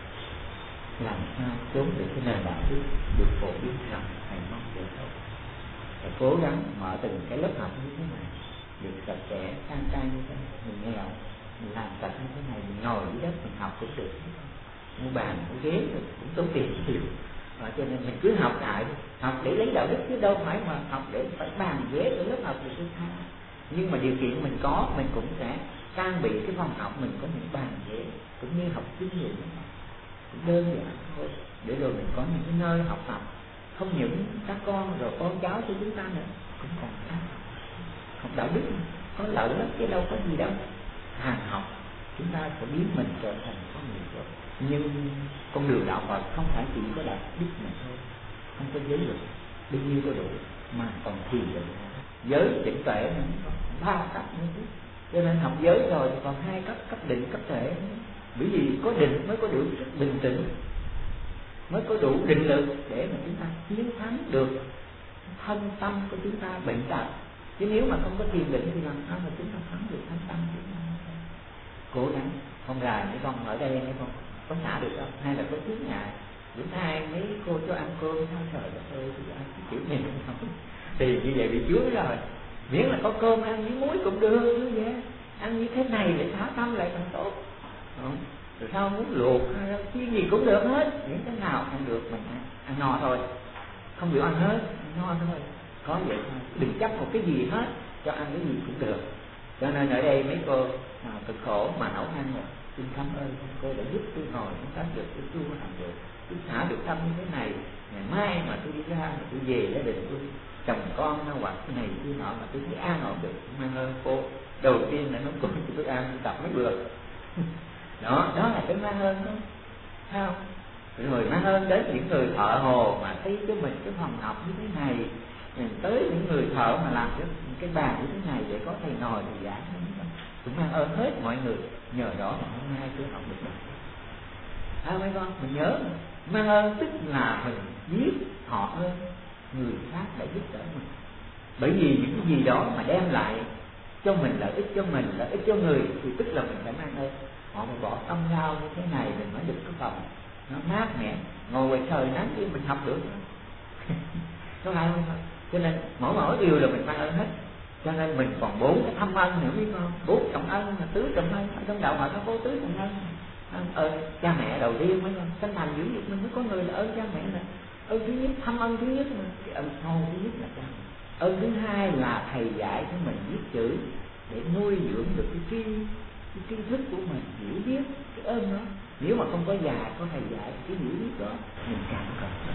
làm sao trốn được cái nền đạo đức được phổ biến rộng, thầy mong được thôi. Thầy cố gắng mở từng cái lớp học như thế này được sạch sẽ, khang trang như thế này. Mình nghèo, mình làm sạch như thế này, mình ngồi dưới đất mình học cũng được, mua bàn mua ghế rồi cũng tốn tiền nhiều. Và cho nên mình cứ học lại, học để lấy đạo đức chứ đâu phải mà học để phải bàn ghế ở lớp học thì tôi tha. Nhưng mà điều kiện mình có, mình cũng sẽ trang bị cái phòng học mình có những bàn ghế cũng như học kinh nghiệm, cũng đơn giản thôi, để rồi mình có những cái nơi học tập. Không những các con rồi con cháu của chúng ta nữa cũng còn khác. Học đạo đức có lợi lắm chứ đâu có gì đâu. Hàng học chúng ta phải biến mình trở thành con người tốt. Nhưng con đường đạo Phật không phải chỉ có đạo đức mà thôi, không có giới luật bao nhiêu có đủ, mà còn thiền định, giới chỉnh tuệ nữa, ba cấp nữa chứ. Cho nên học giới rồi còn hai cấp, cấp định, cấp tuệ. Bởi vì có định mới có đủ sức bình tĩnh, mới có đủ định lực để mà chúng ta chiến thắng được thân tâm của chúng ta bệnh tật. Chứ nếu mà không có thiền định thì làm sao mà chúng ta thắng được thân tâm chúng ta? Cố gắng không gài mấy con ở đây mấy con có xả được không? Hay là có trước nhà bữa nay mấy cô cho ăn cơm sao trời đất ơi thì ăn cái kiểu này không? Thì như vậy bị chứa rồi. Miễn là có cơm ăn với muối cũng được chứ vậy. Ăn như thế này để xả tâm lại càng tốt. Đúng. Rồi sao muốn luộc hay chiên gì cũng được hết, miễn cái nào ăn được mình ăn, ăn no thôi, không chịu ăn hết, ăn no thôi, có vậy thôi, đừng chấp một cái gì hết, cho ăn cái gì cũng được. Cho nên ở đây mấy cô nào cực khổ mà nấu ăn rồi, xin cảm ơn cô đã giúp tôi ngồi chúng ta được, tôi tu làm được, tôi xả được tâm như thế này. Ngày mai mà tôi đi ra mà tôi về gia đình tôi chồng con hoặc cái này tôi nọ mà tôi thấy an ổn được, mang ơn cô. Đầu tiên là nấu cơm cho tôi ăn, tôi tập mấy bữa. Đó, đó là cái mang ơn đó, thấy không? Rồi mang ơn đến những người thợ hồ mà thấy cái mình cái phòng học như thế này, tới những người thợ mà làm cái, cái bàn như thế này để có thầy ngồi thì giảng, cũng mang ơn hết mọi người. Nhờ đó mà hôm nay tôi học được bài. À mấy con, mình nhớ mang ơn tức là mình biết họ ơn người khác đã giúp đỡ mình. Bởi vì những cái gì đó mà đem lại cho mình lợi ích cho mình, lợi ích cho người thì tức là mình phải mang ơn. Họ mà bỏ tâm lao như thế này mình mới được cái phòng nó mát mẻ, ngồi ngoài trời nắng kia mình học được. Có phải không? Cho nên mỗi mỗi điều là mình mang ơn hết. Cho nên mình còn bốn cái thâm ân nữa biết không? Bốn trọng ân, mà tứ trọng ân. Ở trong đạo Phật nó có tứ trọng ân. Ơn cha mẹ đầu tiên mấy con, sanh thành dưỡng dục mình mới có người là ơn cha mẹ nè. Ơn thứ nhất, thăm ơn thứ nhất mà, cái ơn sau thứ nhất là cha mẹ. Ơn thứ hai là thầy dạy cho mình viết chữ để nuôi dưỡng được cái tri cái tri thức của mình, hiểu biết cái ơn đó. Nếu mà không có dạy, có thầy dạy cái hiểu biết đó mình càng cần lắm.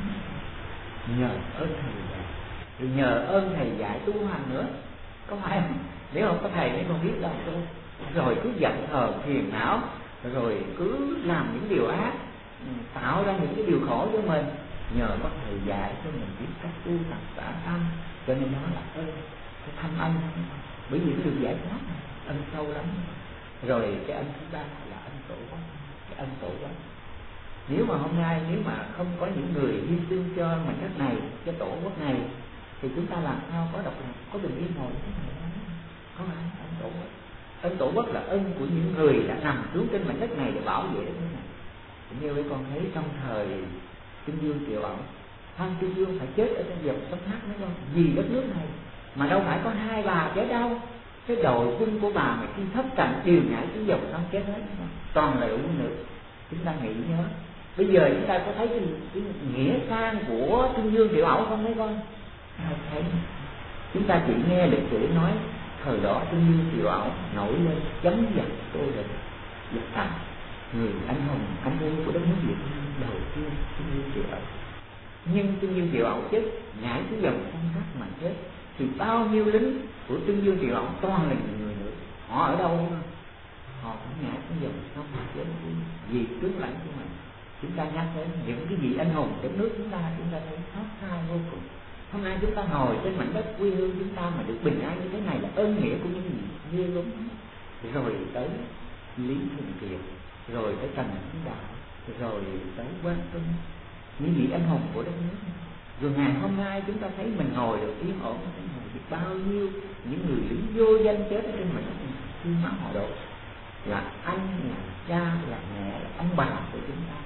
Nhờ ơn thầy dạy, rồi nhờ ơn thầy dạy tu hành nữa, có phải không? Nếu không có thầy thì không biết đâu đâu. Rồi cứ giận hờn phiền não, rồi cứ làm những điều ác, tạo ra những cái điều khổ cho mình. Nhờ có thầy dạy cho mình biết cách tu tập xả tâm, cho nên nó là ơn, cái thâm ân. Bởi vì cái được giải thoát này, ân sâu lắm. Rồi cái ân thứ ba là ân tổ quốc, cái ân tổ quốc. Nếu mà hôm nay nếu mà không có những người hy sinh cho mảnh đất này, cho tổ quốc này, thì chúng ta làm sao có độc lập, có bình yên ngồi thế này? Không phải ân tổ quốc. Ân tổ quốc là ân của những người đã nằm xuống trên mảnh đất này để bảo vệ đất nước này. Cũng như mấy con thấy trong thời Trưng Dương Triệu Ẩn, Phan Trưng Dương phải chết ở trong dòng sông Hắc mấy con, vì đất nước này. Mà đâu phải có hai bà chết đâu. Cái đội quân của bà mà khi thất trận đều nhảy xuống dòng sông chết hết, toàn là đội quân nữ. Chúng ta nghĩ nhớ. Bây giờ chúng ta có thấy cái, cái nghĩa sang của Trưng Dương Triệu Ẩn không mấy con? Không thấy. Chúng ta chỉ nghe lịch sử nói thời đó Trưng Dương Triệu Ẩn nổi lên chống giặc Tô Định, giặc Tần, người anh hùng anh hùng của đất nước Việt Nam đầu tiên Trưng Dương Triệu Ẩn. Nhưng Trưng Dương Triệu Ẩn chết nhảy xuống dòng sông Hắc mà chết, thì bao nhiêu lính của Trưng Dương Triệu Ẩn toàn là người nữa. Họ ở đâu không? Họ cũng nhảy xuống dòng sông mà chết vì tướng lãnh của mình. Chúng ta nhắc đến những cái gì anh hùng đất nước chúng ta, chúng ta thấy xót xa vô cùng. Hôm nay chúng ta ngồi trên mảnh đất quê hương chúng ta mà được bình an như thế này là ơn nghĩa của những gì ghê gớm. Rồi tới Lý Thường Kiệt, rồi tới Trần Hưng Đạo, rồi tới Quang Trung, những vị anh hùng của đất nước. Rồi ngày hôm nay chúng ta thấy mình ngồi được yên ổn thế này, thì bao nhiêu những người lính vô danh chết ở trên mảnh đất này, khi máu họ đổ là anh, là cha, là mẹ, là ông bà của chúng ta.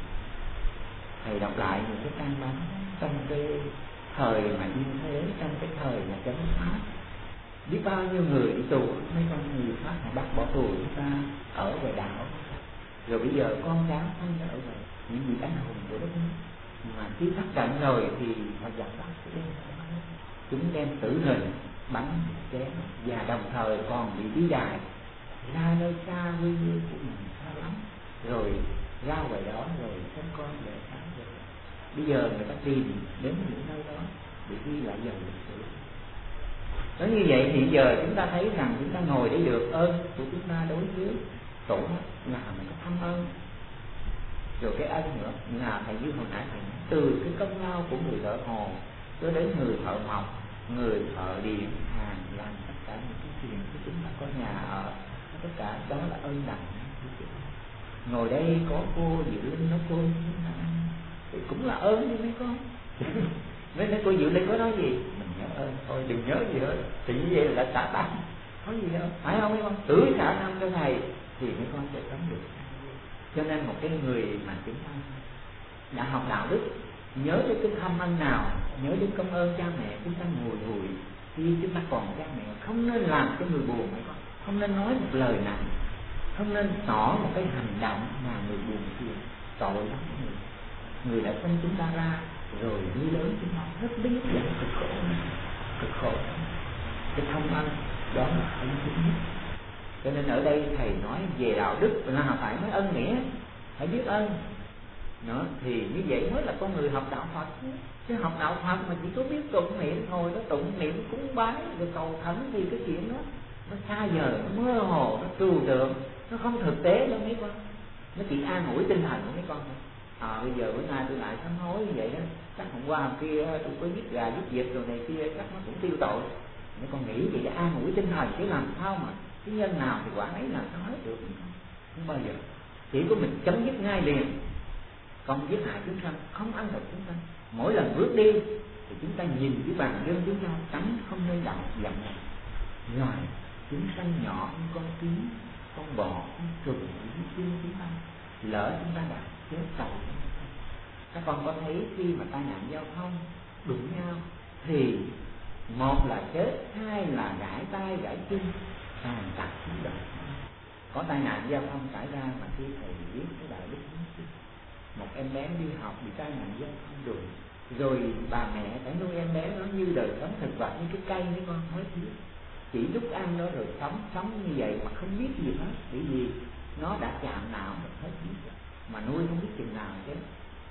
Thầy đọc lại những cái trang báo trong cái thời mà như thế, trong cái thời là chống Pháp, biết bao nhiêu người đi tù, mấy con người Pháp họ bắt bỏ tù chúng ta ở về đảo. Rồi bây giờ con cháu không ở về những vị anh hùng của đất nước, mà khi phát trận rồi thì họ giặc bắt chúng đem tử hình bắn chém, và đồng thời còn bị bí đài ra nơi xa quê hương của mình xa lắm, rồi ra ngoài đó rồi sinh con để sáng rồi. Bây giờ người ta tìm đến những nơi đó để ghi lại dòng lịch sử. Nói như vậy thì giờ chúng ta thấy rằng chúng ta ngồi để được ơn của chúng ta đối với tổ là mình có thâm ơn. Rồi cái ân nữa là thầy như hồi nãy thầy nói, từ cái công lao của người thợ hồ cho đến người thợ mộc, người thợ điện hàng, làm tất cả những cái chuyện của chúng ta có nhà ở, tất cả đó là ơn lành. Ngồi đây có cô Diệu Linh nói cô thì cũng là ơn như mấy con. Mấy nói cô Diệu Linh có nói gì mình nhớ ơn thôi, đừng nhớ gì hết, thì như vậy là xả tâm, có gì đâu, phải không mấy con? Tưới xả tâm cho thầy thì mấy con sẽ sống được. Cho nên một cái người mà chúng ta đã học đạo đức, nhớ đến cái thâm ân nào, nhớ đến công ơn cha mẹ, chúng ta ngồi hùi khi chúng ta còn cha mẹ, không nên làm cho người buồn mấy con, không nên nói một lời nào, không nên tỏ một cái hành động mà người buồn phiền, tội lắm. Người người đã sinh chúng ta ra rồi nuôi lớn chúng ta rất biết rằng cực khổ, cực khổ. Cái thông ân đó là ân thứ nhất. Cho nên ở đây thầy nói về đạo đức là phải nói ân nghĩa, phải biết ơn. Đó, thì như vậy mới là con người học đạo Phật. Chứ học đạo Phật mà chỉ có biết tụng niệm, ngồi đó tụng niệm cúng bái rồi cầu thánh thì cái chuyện đó nó xa vời, nó mơ hồ, nó trừu tượng, nó không thực tế đâu mấy con. Nó chỉ an ủi tinh thần của mấy con thôi. À, bây giờ bữa nay tôi lại sám hối như vậy đó, chắc hôm qua hôm kia tôi có giết gà giết vịt rồi này kia, chắc nó cũng tiêu tội. Mấy con nghĩ vậy để an ủi tinh thần, chứ làm sao mà cái nhân nào thì quả ấy làm sao hết được, không bao giờ. Chỉ có mình chấm dứt ngay liền. Còn giết hại chúng sanh, không ăn thịt chúng sanh. Mỗi lần bước đi thì chúng ta nhìn cái bàn chân chúng ta tránh không nên động dặn này. Rồi chúng sanh nhỏ như con kiến, con bò, con trùng, những chim chúng ta, lỡ chúng ta đã chết tội. Các con có thấy khi mà tai nạn giao thông đụng nhau thì một là chết, hai là gãy tay gãy chân, tàn tật xuống đời. có tai nạn giao thông xảy ra mà khi thầy biết cái đạo đức một em bé đi học bị tai nạn giao thông rồi rồi bà mẹ phải nuôi em bé nó như đời sống thực vật, như cái cây mấy con mới biết chỉ lúc ăn nó rồi sống sống như vậy mà không biết gì hết, bởi vì nó đã chạm não được hết biết mà nuôi không biết chừng nào chứ.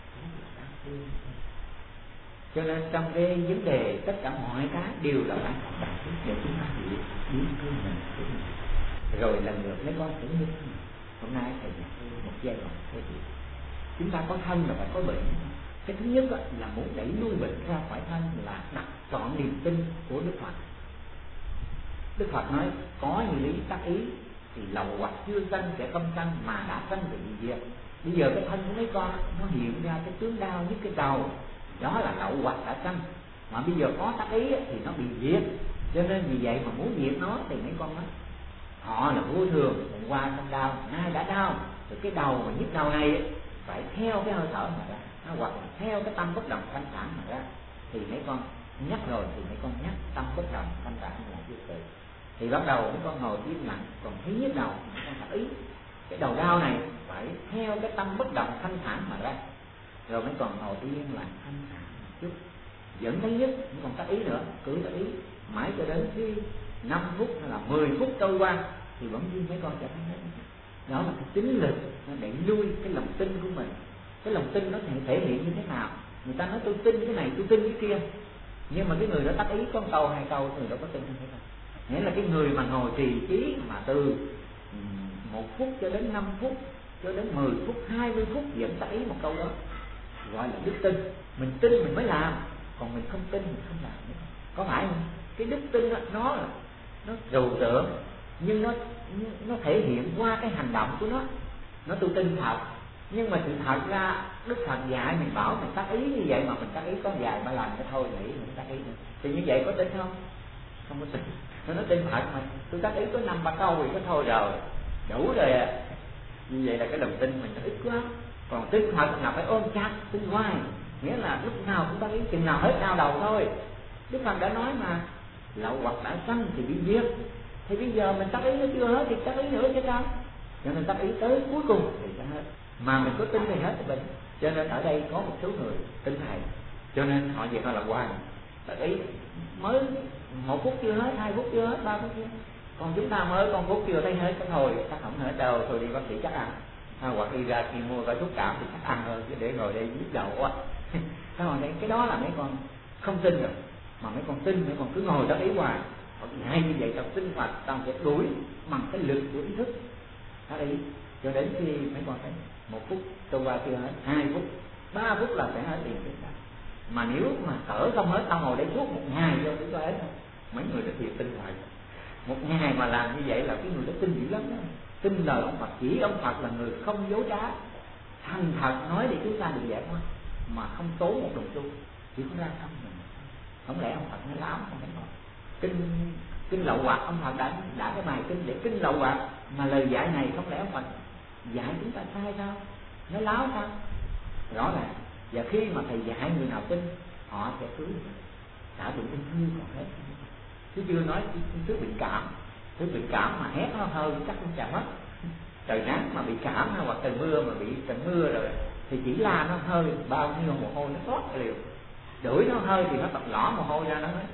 Cho nên trong cái vấn đề tất cả mọi cái đều là bản chất đạo đức để chúng ta hiểu biết của mình, của mình. Rồi lần lượt mấy con sẽ như thế này. Hôm nay thầy nhắc một giai đoạn thế gì chúng ta có thân là phải có bệnh. Cái thứ nhất là muốn đẩy lui bệnh ra khỏi thân là đặt trọn niềm tin của Đức Phật. Đức Phật nói có như lý tác ý thì lậu hoặc chưa sanh sẽ không sanh, mà đã sanh thì bị diệt. Bây giờ cái thân của mấy con nó hiện ra cái tướng đau với cái đầu, đó là lậu hoặc đã sanh. Mà bây giờ có tác ý thì nó bị diệt. Cho nên vì vậy mà muốn diệt nó thì mấy con nói họ là vô thường, hôm qua không đau, nay đã đau. Rồi cái đầu mà nhức đầu này phải theo cái hơi thở mà ra, hoặc là theo cái tâm bất động thanh thản mà ra. Thì mấy con nhắc rồi thì mấy con nhắc tâm bất động thanh thản là vô tự. Thì bắt đầu mấy con ngồi im lặng, còn thấy nhức đầu mấy con tác ý cái đầu đau này phải theo cái tâm bất động thanh thản mà ra. Rồi mấy con ngồi yên lặng thanh thản một chút, vẫn thấy nhức, mấy con tác ý nữa, cứ tác ý mãi cho đến khi năm phút hay là mười phút trôi qua thì vẫn nhiên mấy con sẽ thấy hết. Đó là cái tính lực nó đẩy lui cái lòng tin của mình. Cái lòng tin nó thể, thể hiện như thế nào? Người ta nói tôi tin cái này, tôi tin cái kia, nhưng mà cái người đó tác ý có một câu hai câu, người đó có tin hay không? Nghĩa là cái người mà ngồi trì trí mà từ một phút cho đến năm phút cho đến mười phút, hai mươi phút vẫn tác ý một câu đó, gọi là đức tin. Mình tin mình mới làm, còn mình không tin mình không làm nữa. Có phải không? Cái đức tin đó, nó là nó trừu tượng, nhưng nó nó thể hiện qua cái hành động của nó. Nó tôi tin thật, nhưng mà sự thật ra Đức Phật dạy mình bảo mình tác ý như vậy mà mình tác ý có vài ba lần cái thôi nghĩ mình tác ý nữa. Thì như vậy có tin không? Không có tin. Nó nói tin thật mà tôi tác ý có năm ba câu thì có thôi rồi, đủ rồi à. Như vậy là cái lòng tin mình nó ít quá. Còn tin thật là phải ôm chặt, tin hoài, nghĩa là lúc nào cũng tác ý, chừng nào hết đau đầu thôi. Đức Phật đã nói mà lậu hoặc đã sanh thì bị giết. Thì bây giờ mình tác ý nó chưa hết thì tác ý nữa chứ sao? Cho nên tác ý tới cuối cùng thì sẽ hết. Mà mình có tin thì hết thì bệnh. Cho nên ở đây có một số người tin thầy, cho nên họ việc họ là hoài tác ý mới một phút chưa hết, hai phút chưa hết, ba phút chưa hết. Còn chúng ta mới con phút chưa thấy hết cái thôi, chắc không hết đâu, thôi đi bác sĩ chắc ăn. À, hoặc đi ra khi mua cái thuốc cảm thì chắc ăn hơn, chứ để ngồi đây nhức đầu quá. Sao mà cái đó là mấy con không tin rồi. Mà mấy con tin, mấy con cứ ngồi tác ý hoài. Hay như vậy, trong sinh hoạt ta sẽ đuổi bằng cái lực của ý thức tác ý, cho đến khi mấy con thấy một phút trôi qua chưa hết, hai phút, ba phút là sẽ hết tiền chúng ta. Mà nếu mà thở không hết, tao ngồi đây suốt một ngày cho chúng ta hết không? Mấy người đã thiệt tin hoài. Một ngày mà làm như vậy là cái người đó tin dữ lắm đó. Tin lời ông Phật, chỉ ông Phật là người không dối trá, thành thật nói để chúng ta được giải thoát, mà không tốn một đồng xu, chỉ có ra tâm mình. Không lẽ ông Phật nói láo không phải không? Kinh kinh lậu hoặc ông Phật đã đã cái bài kinh để kinh lậu hoặc, mà lời dạy này không lẽ ông Phật dạy chúng ta sai sao? Nói láo sao? Rõ ràng. Và khi mà thầy dạy người nào tin, họ sẽ cứu đã bị ung thư còn hết. Chứ chưa nói thứ bị cảm, thứ bị cảm mà hét nó hơi chắc cũng chả mất. Trời nắng mà bị cảm hoặc trời mưa mà bị trời mưa rồi thì chỉ là nó hơi bao nhiêu mồ hôi nó thoát liều, đuổi nó hơi thì nó tập lõ mồ hôi ra nó hết.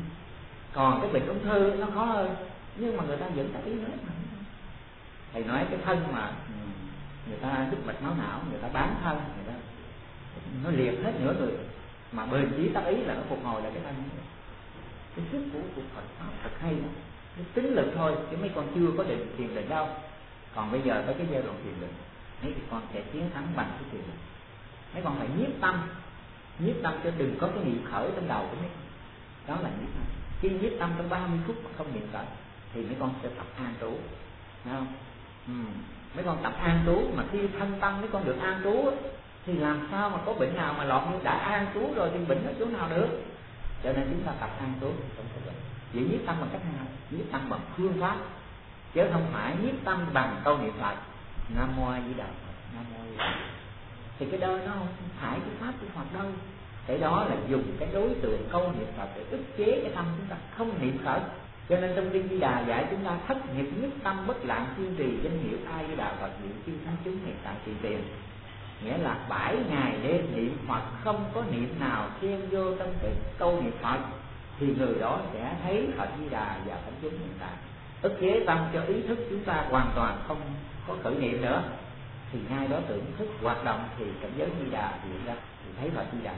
Còn cái bệnh ung thư nó khó hơn, nhưng mà người ta vẫn tác ý hết mà. Thầy nói cái thân mà người ta đứt mạch máu não, người ta bán thân, người ta nó liệt hết nửa người, mà bền chí tác ý là nó phục hồi lại cái thân. Cái sức của của Phật pháp thật hay lắm. Cái tính lực thôi, chứ mấy con chưa có định thiền định đâu. Còn bây giờ tới cái giai đoạn thiền định, mấy thì con sẽ chiến thắng bằng cái thiền định. Mấy con phải nhiếp tâm, nhiếp tâm cho đừng có cái niệm khởi trong đầu của mấy con. Đó là nhiếp tâm. Khi nhiếp tâm trong ba mươi phút mà không niệm khởi thì mấy con sẽ tập an trú, thấy không? Ừ. Mấy con tập an trú, mà khi thân tâm mấy con được an trú thì làm sao mà có bệnh nào mà lọt như đã an trú rồi thì bệnh ở chỗ nào được? Cho nên chúng ta tập an trú trong cái bệnh. Chỉ nhiếp tâm bằng cách nào? Nhiếp tâm bằng phương pháp, chứ không phải nhiếp tâm bằng câu niệm Phật Nam Mô A Di Đà Phật, Nam Mô A Di Đà Phật. Thì cái đó nó không phải cái pháp của Phật đâu. Cái đó là dùng cái đối tượng câu niệm Phật để ức chế cái tâm chúng ta không niệm khởi. Cho nên trong Kinh Di Đà dạy chúng ta thất nghiệp nhất tâm bất lạng kiên trì danh hiệu ai với đạo Phật niệm chư thánh chúng hiện tại trị tiền. Nghĩa là bảy ngày đêm niệm Phật, không có niệm nào xen vô trong cái câu niệm Phật thì người đó sẽ thấy Phật Di Đà và thánh chúng hiện tại. Ức chế tâm cho ý thức chúng ta hoàn toàn không có khởi niệm nữa, thì ngay đó tưởng thức hoạt động thì cảnh giới Di Đà hiện ra, thì thấy Phật Di Đà.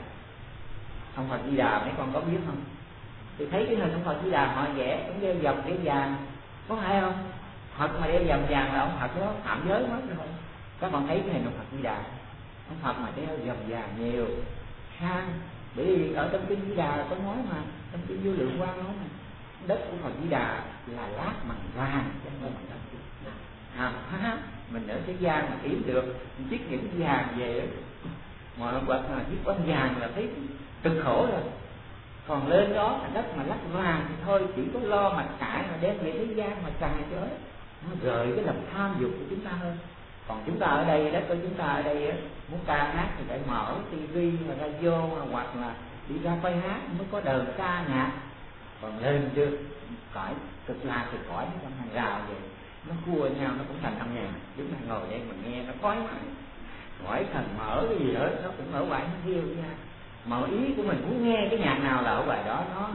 Ông Phật Di Đà mấy con có biết không? Thì thấy cái hình ông Phật Di Đà họ vẽ cũng đeo vòng đeo vàng, có hay không? Phật mà đeo vòng vàng là ông Phật đó phạm giới mất rồi. Các bạn thấy cái hình ông Phật Di Đà, ông Phật mà đeo vòng vàng nhiều sang, bởi vì ở trong Kinh Di Đà có nói mà, trong Kinh Vô Lượng Quang nói mà đất của Phật Di Đà là lát bằng vàng chứ không phải bằng đồng. À, mình ở thế gian mà kiếm được một chiếc nhẫn vàng về, mọi vật mà chiếc quán vàng là thấy cực khổ rồi. Còn lên đó là đất mà lát vàng thì thôi, chỉ có lo mà cãi mà đem về thế gian mà xài cho ấy, nó gợi cái lòng tham dục của chúng ta hơn. Còn chúng ta ở đây, đất của chúng ta ở đây á, muốn ca hát thì phải mở tivi và radio, hoặc là đi ra quay hát mới có đời ca nhạc. Còn lên chưa cõi cực lạc thì cõi trong hàng rào vậy, nó cua nhau nó cũng thành âm nhạc. Chúng ta ngồi đây mà nghe nó khói mãi, hỏi thần mở cái gì hết nó cũng ở bài nó thiêu nha. Mà ý của mình muốn nghe cái nhạc nào là ở bài đó nó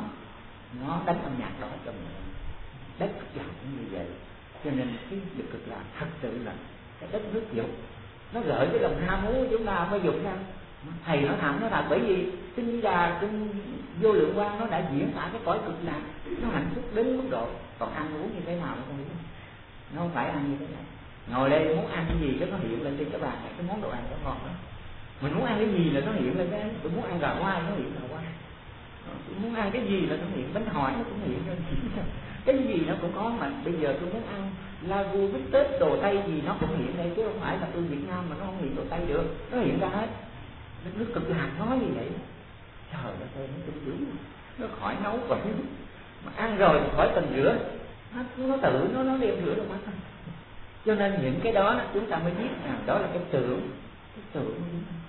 nó đánh âm nhạc đó cho mình. Đất cực lạc cũng như vậy. Cho nên cái việc cực lạc thật sự là cái đất nước dục, nó gợi cái lòng ham muốn của chúng ta mới dục ra. Thầy nói thẳng nó là bởi vì Kinh Di Đà, Kinh Vô Lượng Quang nó đã diễn tả cái cõi cực lạc, nó hạnh phúc đến mức độ. Còn ăn uống như thế nào nó không biết, nó không phải ăn như thế này. Ngồi đây muốn ăn cái gì cái nó hiện lên trên cái bàn này, cái món đồ ăn nó ngon đó. Mình muốn ăn cái gì là nó hiện lên cái, tôi muốn ăn gà quay nó hiện gà quay, tôi muốn ăn cái gì là nó hiện bánh hỏi nó cũng hiện lên. Cái gì nó cũng có, mà bây giờ tôi muốn ăn lagu bít tết đồ Tây gì nó cũng hiện đây, chứ không phải là tôi Việt Nam mà nó không hiện đồ Tây được, nó hiện ra hết. Đất nước cực lạc nói như vậy. Trời ơi, tôi nó cũng dữ, nó khỏi nấu vậy mà ăn rồi thì khỏi cần rửa, nó, nó tự nó nó đem rửa được mắt. Cho nên những cái đó chúng ta mới biết rằng đó là cái tưởng, cái tưởng.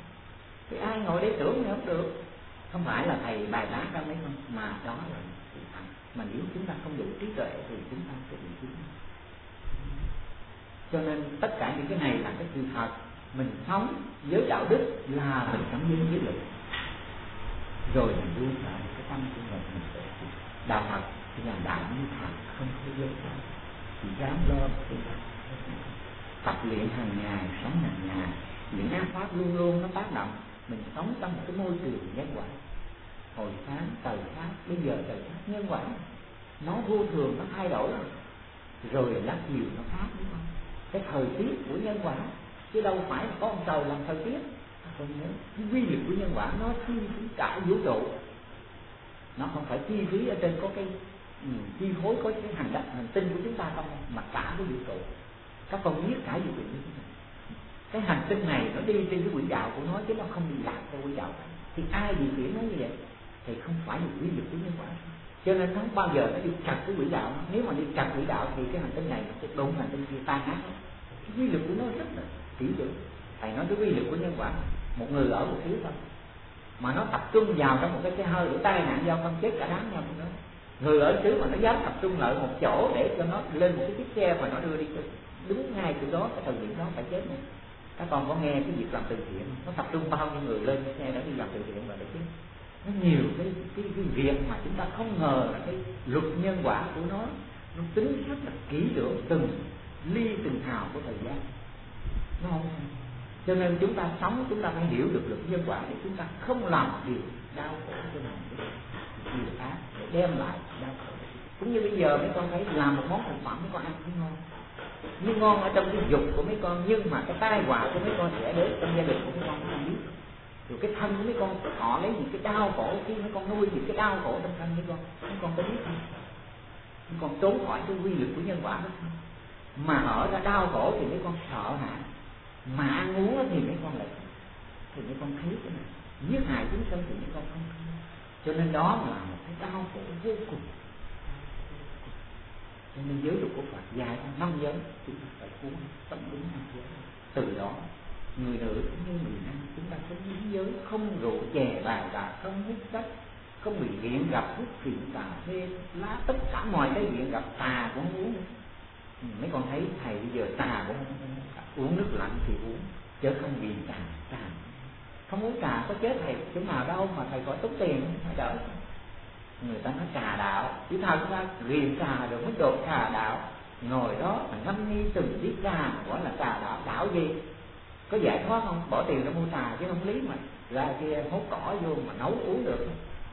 Thì ai ngồi đây tưởng thì không được, không phải là thầy bài bác đâu mấy không, mà đó là sự thật. Mà nếu chúng ta không đủ trí tuệ thì chúng ta sẽ bị chứng. Cho nên tất cả những cái này là cái sự thật. Mình sống với đạo đức là mình sống với giới luật, rồi mình buông xả cái tâm của mình. Mình sẽ đạo Phật thì là đạo như thật, không có giới luật, chỉ dám lo cái tập luyện hàng ngày, sống hàng ngày. Những ác pháp luôn luôn nó tác động. Mình sống trong một cái môi trường nhân quả. Hồi sáng trời khác, bây giờ trời khác, nhân quả nó vô thường, nó thay đổi rồi lát chiều nó khác, đúng không? Cái thời tiết của nhân quả, chứ đâu phải là có ông trời làm thời tiết. Tôi nhớ cái quy luật của nhân quả nó chi phí cả vũ trụ, nó không phải chi phí ở trên có cái um, chi phối có cái hành đất hành tinh của chúng ta không, mà cả cái vũ trụ. Các con biết cả vũ trụ như thế này. Cái hành tinh này nó đi trên cái quỹ đạo của nó, chứ nó không bị lạc theo quỹ đạo. Thì ai điều khiển nó như vậy? Thì không phải là quy luật của nhân quả. Cho nên nó không bao giờ nó đi chặt cái quỹ đạo. Nếu mà đi chặt quỹ đạo thì cái hành tinh này nó sẽ đụng hành tinh kia tan nát. Cái quy luật của nó rất là kỹ lưỡng. Thầy nói cái quy luật của nhân quả, một người ở một phía thôi mà nó tập trung vào trong một cái xe hơi để tai nạn giao thông chết cả đám nhau đó. Người ở xứ mà nó dám tập trung lại một chỗ để cho nó lên một cái chiếc xe mà nó đưa đi đứng ngay chỗ đó, cái thời điểm đó phải chết này. Các con có nghe cái việc làm từ thiện, nó tập trung bao nhiêu người lên cái xe đó đi làm từ thiện và để chết. Nó nhiều cái, cái cái việc mà chúng ta không ngờ là cái luật nhân quả của nó nó tính rất là kỹ lưỡng, từng ly từng hào của thời gian. Nó không. Cho nên chúng ta sống, chúng ta phải hiểu được luật nhân quả để chúng ta không làm điều đau khổ cho mình, điều ác để đem lại đau khổ. Cũng như bây giờ mấy con thấy làm một món thực phẩm mấy con ăn cũng ngon, nhưng ngon ở trong cái dục của mấy con, nhưng mà cái tai họa của mấy con sẽ đến trong gia đình của mấy con không biết. Rồi cái thân của mấy con họ lấy những cái đau khổ, khi mấy con nuôi những cái đau khổ trong thân mấy con, mấy con có biết không? Mấy con trốn khỏi cái quy luật của nhân quả đó không? Mà ở ra đau khổ thì mấy con sợ hãi, mà ăn uống thì mấy con lại thì mấy con thấy cái này giết hại chúng sinh thì mấy con không thấy. Cho nên đó là một cái đau khổ vô cùng. Cho nên giới luật của Phật dạy năm giới, chúng ta phải cuốn tâm đúng năm giới. Từ đó người nữ cũng như người nam chúng ta sống đúng giới, không rượu chè bài bạc, không hút sách, không bị nghiện gặp thuốc phiện cà phê lá, tất cả mọi cái nghiện gặp trà cũng không uống. Mấy con thấy thầy bây giờ trà cũng không uống, nước lạnh thì uống, chứ không vì trà. Trà không uống trà có chết thầy chỗ nào đâu mà thầy gọi tốn tiền phải đỡ. Người ta nói trà đạo, chứ thật ra ghiền trà rồi mới đột trà đạo. Ngồi đó mà ngâm nghi từng chiếc trà gọi là trà đạo. Đạo gì? Có giải thoát không? Bỏ tiền ra mua trà chứ không lý mà ra kia hốt cỏ vô mà nấu uống được.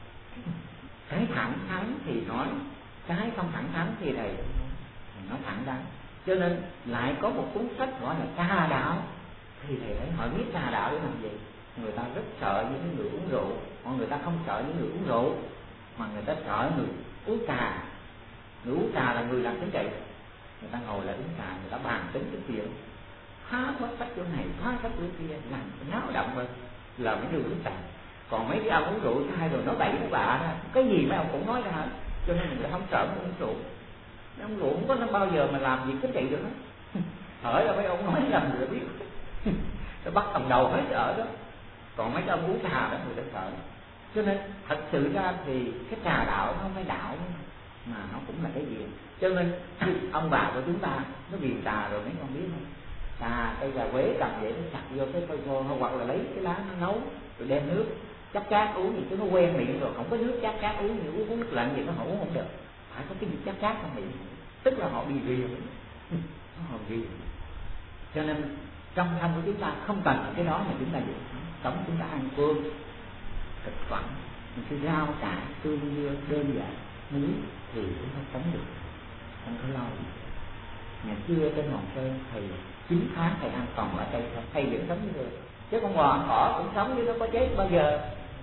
Cái thẳng thắn thì nói, cái không thẳng thắn thì thầy nói thẳng đắn. Cho nên lại có một cuốn sách gọi là trà đạo. Thì thầy phải hỏi biết trà đạo để làm gì? Người ta rất sợ những người uống rượu, mọi người ta không sợ những người uống rượu, mà người ta sợ người uống trà. Người uống trà là người làm chính trị, người ta ngồi lại uống trà, người ta bàn tính cái chuyện phá hết sách chỗ này, phá sách chỗ kia, làm náo động rồi là mấy người uống trà. Còn mấy cái ông uống rượu sai rồi nói bậy nói bạ đó, cái gì mấy ông cũng nói ra hết. Cho nên người ta không sợ uống rượu. Mấy ông rượu không có bao giờ mà làm gì chính trị được hết. Hỏi là mấy ông nói làm người biết. Nó bắt cầm đầu hết ở đó. Còn mấy cái ông uống trà đó người ta sợ. Cho nên thật sự ra thì cái trà đạo nó không phải đạo mà nó cũng là cái gì. Cho nên ông bà của chúng ta nó ghiền trà rồi mấy con biết không? Trà cây trà quế cầm vậy nó chặt vô cái phơi khô, hoặc là lấy cái lá nó nấu rồi đem nước chát chát uống gì chứ nó quen miệng rồi, không có nước chát chát uống thì uống nước lạnh gì nó uống không được, phải có cái gì chát chát trong miệng, tức là họ bị ghiền. Họ ghiền. Cho nên trong thân của chúng ta không cần cái đó mà chúng ta dùng sống, chúng ta ăn cơm thực phẩm, những cái rau cải tương dưa đơn giản muối thì chúng ta sống được, không có lo gì. Ngày xưa trên Hòn Sơn thầy chín tháng thầy ăn toàn loại cây thôi, thầy vẫn sống như được, chứ con bò cỏ cũng sống chứ nó có chết bao giờ.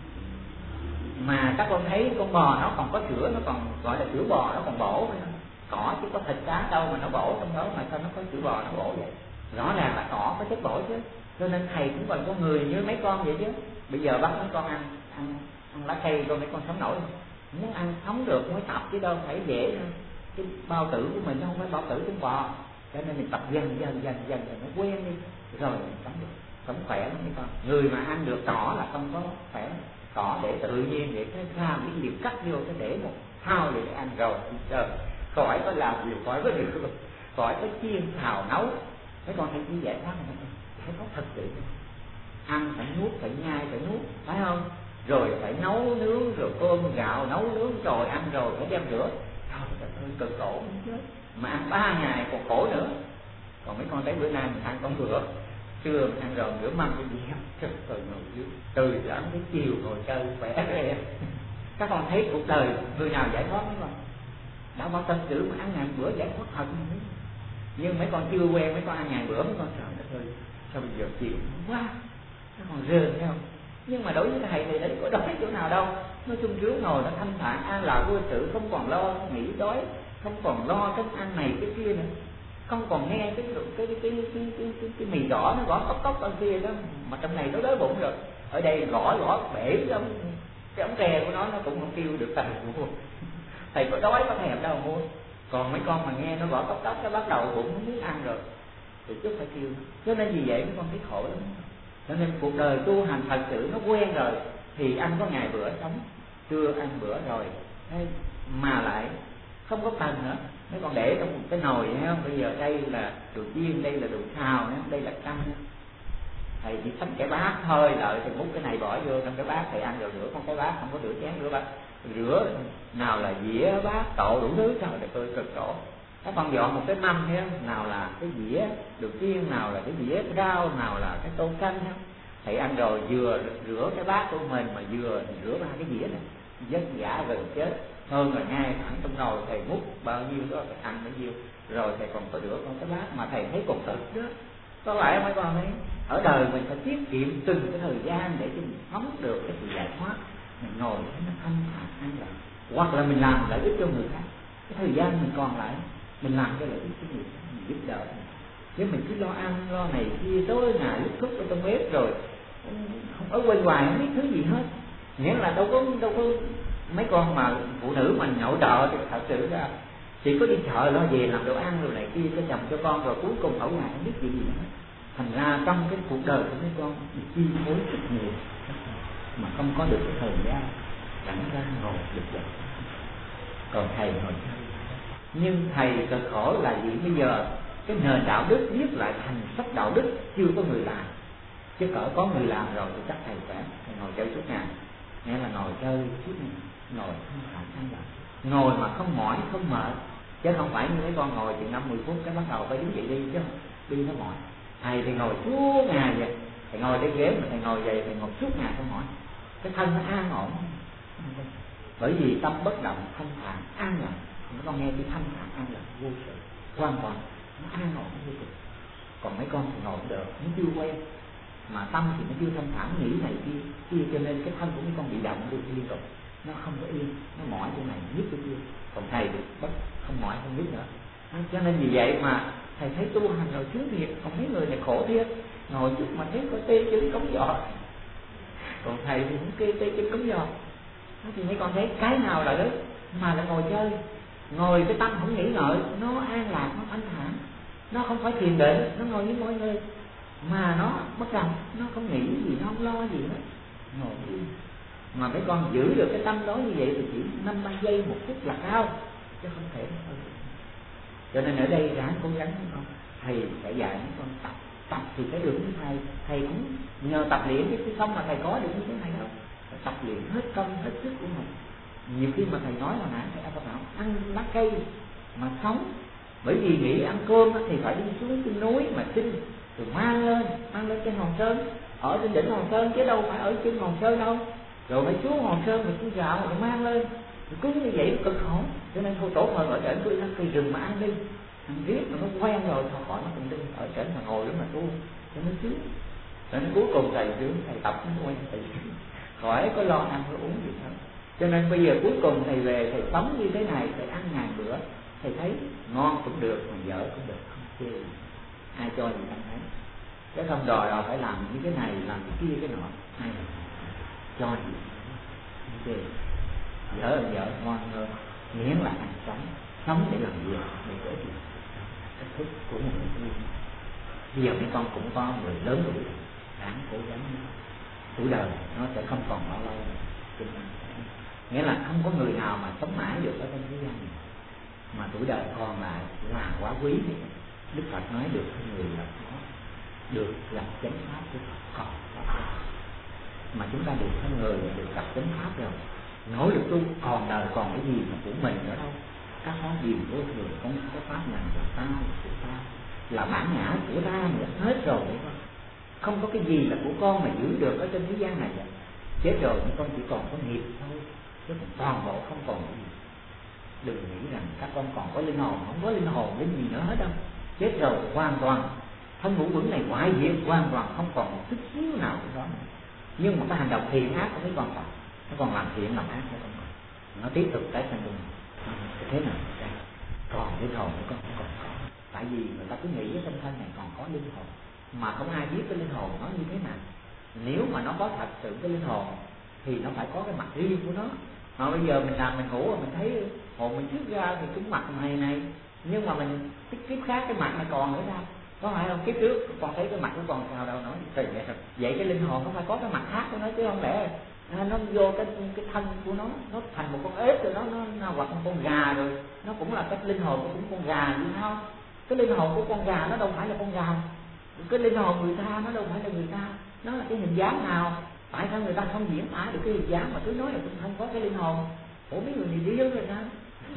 Mà các con thấy con bò nó còn có sữa, nó còn gọi là sữa bò, nó còn bổ. Cỏ chứ có thịt cá đâu mà nó bổ trong đó, mà sao nó có sữa bò nó bổ vậy? Rõ ràng là cỏ có chất bổ chứ. Cho nên thầy cũng còn có người như mấy con vậy chứ. Bây giờ bắt mấy con ăn ăn, ăn lá cây coi mấy con sống nổi không? Muốn ăn sống được mới tập chứ đâu phải dễ đâu. Cái bao tử của mình nó không phải bao tử trứng bò, cho nên mình tập dần dần dần dần rồi nó quen đi rồi mình sống được, sống khỏe lắm mấy con. Người mà ăn được cỏ là không có khỏe. Cỏ để tự nhiên vậy cái ra cái liều cắt vô cái để một thao để ăn rồi trời, khỏi có làm gì, khỏi có điều, khỏi có chiên xào nấu. Mấy con thấy như giải thoát không? Giải thoát thật sự. Ăn phải nuốt, phải nhai, phải nuốt, phải không? Rồi phải nấu nướng, rồi cơm gạo nấu nướng rồi ăn rồi phải đem rửa. Trời ơi cực khổ chứ. Mà ăn ba ngày còn khổ nữa. Còn mấy con thấy bữa nay mình ăn con bữa, trưa mình ăn rồi rửa mâm cái gì hết, trời ơi ngồi dưới từ sáng đến chiều ngồi chơi khỏe rồi. Các con thấy cuộc đời người nào giải thoát mấy con? Đã bao tâm sự mà ăn ngày bữa giải thoát thật. Nhưng mấy con chưa quen, mấy con ăn ngày bữa, mấy con trời đất ơi sao bây giờ chịu quá, các con rơn thấy không? Nhưng mà đối với thầy thì đấy có đói chỗ nào đâu, nó sung sướng ngồi nó thanh thản an lạc vô sự, không còn lo nghĩ đói, không còn lo cái ăn này cái kia nữa, không còn nghe cái cái cái cái cái, cái, cái, cái mì gõ nó gõ cốc cốc ở kia đó, mà trong này nó đói bụng rồi, ở đây gõ gõ bể cái ống cái ống tre của nó nó cũng không kêu được thầy mua. Thầy có đói có thèm đâu mua. Còn mấy con mà nghe nó gõ cốc cốc nó bắt đầu bụng không biết ăn rồi thì chút phải kêu. Cho nên vì vậy mấy con thấy khổ lắm. Cho nên cuộc đời tu hành thật sự nó quen rồi thì ăn có ngày bữa sống, trưa ăn bữa rồi mà lại không có cần nữa. Mấy con để trong một cái nồi thấy không? Bây giờ đây là đồ chiên, đây là đồ xào, đây là canh. Thầy chỉ xách cái bát thôi, đợi thầy múc cái này bỏ vô trong cái bát, thầy ăn rồi rửa con cái bát, không có rửa chén rửa bát, rửa nào là dĩa bát cộ đủ thứ, trời đất ơi cực khổ. Các con dọn một cái mâm thấy không? Nào là cái dĩa đồ chiên, nào là cái dĩa rau, nào là cái tô canh không? Thầy ăn rồi vừa rửa cái bát của mình mà vừa rửa ba cái dĩa này, vất vả gần chết. Hơn là ngay thẳng trong nồi thầy múc bao nhiêu đó thầy ăn bao nhiêu, rồi thầy còn có rửa con cái bát mà thầy thấy còn cực đó. Có phải mấy con thấy ở đời mình phải tiết kiệm từng cái thời gian để cho mình sống được cái sự giải thoát. Mình ngồi thấy nó thanh thản ăn lại, hoặc là mình làm lợi ích cho người khác. Cái thời gian mình còn lại mình làm cho lợi ích cho người khác, mình giúp đỡ. Chứ mình cứ lo ăn lo này kia tối ngày lúc thức ở trong bếp rồi không ở quay hoài không biết thứ gì hết. Nghĩa là đâu có đâu có mấy con mà phụ nữ mà nhậu chợ thì thật sự ra chỉ có đi chợ lo về làm đồ ăn rồi này kia cho chồng cho con, rồi cuối cùng ở ngoài không biết gì gì nữa. Thành ra trong cái cuộc đời của mấy con bị chi phối rất nhiều mà không có được cái thời gian. sẵn ra ngồi được vậy. Còn thầy ngồi chơi. Nhưng thầy cực khổ là gì? Bây giờ cái nền đạo đức viết lại thành sách đạo đức chưa có người làm, chứ cỡ có người làm rồi thì chắc thầy sẽ thầy ngồi chơi suốt ngày. Nghĩa là ngồi chơi suốt ngày, ngồi không phải ăn lại, ngồi mà không mỏi không mệt, chứ không phải như mấy con ngồi chừng năm mười phút cái bắt đầu phải đứng dậy đi, chứ đi nó mỏi. Thầy thì ngồi suốt ngày vậy, thầy ngồi cái ghế mà thầy ngồi vậy, thầy ngồi suốt ngày không mỏi, cái thân nó an ổn. Bởi vì tâm bất động, thanh thản, an lặng. Mấy con nghe cái thanh thản an lặng vô sự, hoàn toàn nó an ổn vô cùng. Còn mấy con thì ngồi không được, nó chưa quen, mà tâm thì nó chưa thanh thản, nghĩ này kia kia, cho nên cái thân của mấy con bị động được liên tục, nó không có yên, nó mỏi chỗ này nhức chỗ kia. Còn thầy thì bất không mỏi không nhức nữa. Cho nên vì vậy mà thầy thấy tu hành rồi sướng thiệt. Còn mấy người này khổ thiệt, ngồi chút mà thấy có tê chân cống giò, còn thầy thì cũng kê tê chân cống giò. Thì mấy con thấy cái nào là đấy mà lại ngồi chơi, ngồi cái tâm không nghĩ ngợi, nó an lạc, nó thanh thản, nó không phải thiền định, nó ngồi như mọi người mà nó bất động, nó không nghĩ gì, nó không lo gì hết, ngồi yên. Mà mấy con giữ được cái tâm đó như vậy thì chỉ năm ba giây một phút là cao, chứ không thể hơn. Cho nên ở đây ráng cố gắng mấy con, thầy sẽ dạy mấy con tập, tập thì sẽ được như thầy. Thầy cũng nhờ tập luyện chứ không mà thầy có được như thế này đâu. Phải tập luyện hết công hết sức của mình. Nhiều khi mà thầy nói là nãy thầy ăn bảo ăn lá cây mà sống, bởi vì nghĩ ăn cơm thì phải đi xuống trên núi mà xin rồi mang lên, mang lên trên Hòn Sơn, ở trên đỉnh Hòn Sơn chứ đâu phải ở trên Hòn Sơn đâu, rồi phải xuống Hòn Sơn rồi xuống gạo rồi mang lên, rồi cứ như vậy cực khổ. Cho nên thôi tổ hơn ở trển cứ ăn cây rừng mà ăn đi, ăn riết mà nó quen rồi thôi khỏi nó cũng đi ở trển mà ngồi đó mà tu cho nó sướng. Cho nên cuối cùng thầy sướng, thầy tập nó quen thầy sướng, khỏi có lo ăn có uống gì hết. Cho nên bây giờ cuối cùng thầy về thầy sống như thế này, thầy ăn ngàn bữa, thầy thấy ngon cũng được mà dở cũng được, không chê, ai cho gì ăn thấy, chứ không đòi đòi phải làm những cái này làm cái kia cái nọ, ai cho gì không chê, dở là dở, ngon hơn, miễn là ăn sống, sống để làm việc, để có ích, cách thức của một người tu. Bây giờ mấy con cũng có người lớn tuổi, đáng cố gắng, tuổi đời nó sẽ không còn bao lâu nữa. Nghĩa là không có người nào mà sống mãi được ở trên thế gian này, mà tuổi đời còn lại là quá quý. Đức Phật nói được người là có, được gặp chánh pháp của Phật còn mà chúng ta được thân người được gặp chánh pháp rồi, nói được tu còn đời còn cái gì mà của mình nữa đâu. Các món gì vô thường không có pháp nào là ta của ta, là bản ngã của ta mà hết rồi đấy con. Không có cái gì là của con mà giữ được ở trên thế gian này vậy. Chết rồi nhưng con chỉ còn có nghiệp thôi, chứ còn toàn bộ không còn cái gì. Đừng nghĩ rằng các con còn có linh hồn, không có linh hồn linh gì nữa hết đâu. Chết rồi hoàn toàn thân ngũ quẩn này ngoại diện hoàn toàn không còn một chút xíu nào của đó nữa. Nhưng mà cái hành động thiện ác của mấy con còn, nó còn làm thiện làm ác của con còn, nó tiếp tục tái sanh luôn. Thế nào còn linh hồn của con còn có, tại vì người ta cứ nghĩ cái thân thân này còn có linh hồn, mà không ai biết cái linh hồn nó như thế nào. Nếu mà nó có thật sự cái linh hồn thì nó phải có cái mặt riêng của nó. Mà bây giờ mình làm mình ngủ rồi mình thấy hồn mình trước ra thì cũng mặt này này, nhưng mà mình cái kiếp khác cái mặt này còn nữa sao? Có phải không? Kiếp trước con thấy cái mặt nó còn sao đâu, nói vậy vậy cái linh hồn nó phải có cái mặt khác của nó chứ không lẽ à, nó vô cái cái thân của nó nó thành một con ếch rồi nó nó, nó hoặc một con gà rồi nó cũng là cái linh hồn của cũng con gà vậy sao? Cái linh hồn của con gà nó đâu phải là con gà, cái linh hồn người ta nó đâu phải là người ta, nó là cái hình dáng nào? Tại sao người ta không diễn tả được cái hình dáng mà cứ nói là không có cái linh hồn? Ủa mấy người này điêu rồi sao?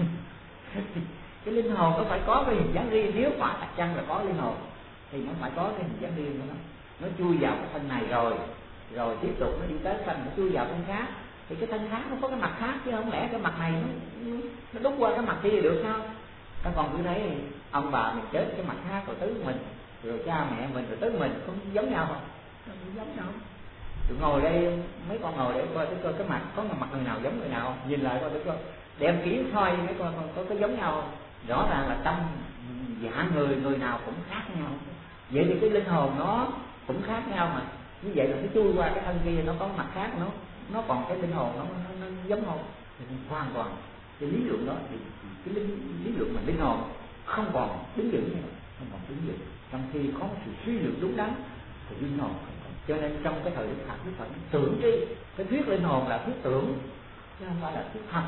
Cái linh hồn nó phải có cái hình dáng riêng, nếu quả thật chăng là có linh hồn thì nó phải có cái hình dáng riêng của nó. Nó chui vào cái thân này rồi, rồi tiếp tục nó đi tới thân, nó chui vào thân khác, thì cái thân khác nó có cái mặt khác, chứ không lẽ cái mặt này nó nó đúc qua cái mặt kia được sao? Các con cứ thấy ông bà mình chết cái mặt khác rồi tới mình, rồi cha mẹ mình rồi tới mình không giống nhau không? Không giống nhau. Tụi ngồi đây, mấy con ngồi để coi cái coi cái mặt có mặt người nào giống người nào, nhìn lại coi để coi, đem kỹ soi mấy con có, có cái giống nhau không? Rõ ràng là tâm dạng người người nào cũng khác nhau. Vậy thì cái linh hồn nó cũng khác nhau mà. Như vậy là nó chui qua cái thân kia nó có mặt khác, nó nó còn cái linh hồn nó, nó, nó giống không? Thì hoàn toàn cái lý luận đó thì cái lý, lý luận mà linh hồn không còn đứng vững nữa, không còn đứng vững. Trong khi có một sự suy luận đúng đắn thì linh hồn không còn. Cho nên trong cái thời Đức Phật, Đức Phật tưởng tri, cái thuyết linh hồn là thuyết tưởng, chứ không phải là thuyết thật,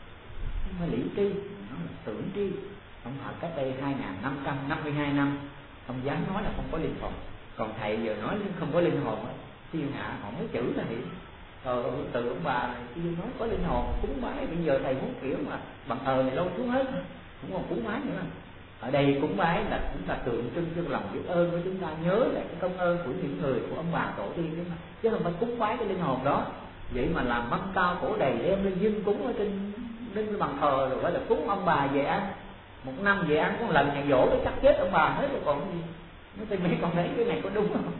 không phải lý tri, nó là tưởng tri. Ông Phật cách đây hai nghìn năm trăm năm mươi hai năm, ông dám nói là không có linh hồn. Còn thầy giờ nói không có linh hồn á, thiên hạ họ mới chữ là hiểu. Rồi từ ông bà này kia nói có linh hồn, cúng bái. Bây giờ thầy muốn kiểu mà bằng thờ này lâu xuống hết, cũng còn cúng bái nữa. Ở đây cúng bái là chúng ta tượng trưng cho lòng biết ơn của chúng ta, nhớ lại cái công ơn của những người, của ông bà tổ tiên đó mà, chứ không phải cúng bái cái linh hồn đó. Vậy mà làm mâm cao cổ đầy đem lên dâng cúng ở trên trên cái bàn thờ, rồi phải là cúng ông bà về ăn. Một năm về ăn có một lần ngày dỗ nó chắc chết ông bà hết rồi còn gì. Nó thì mấy con thấy cái này có đúng không?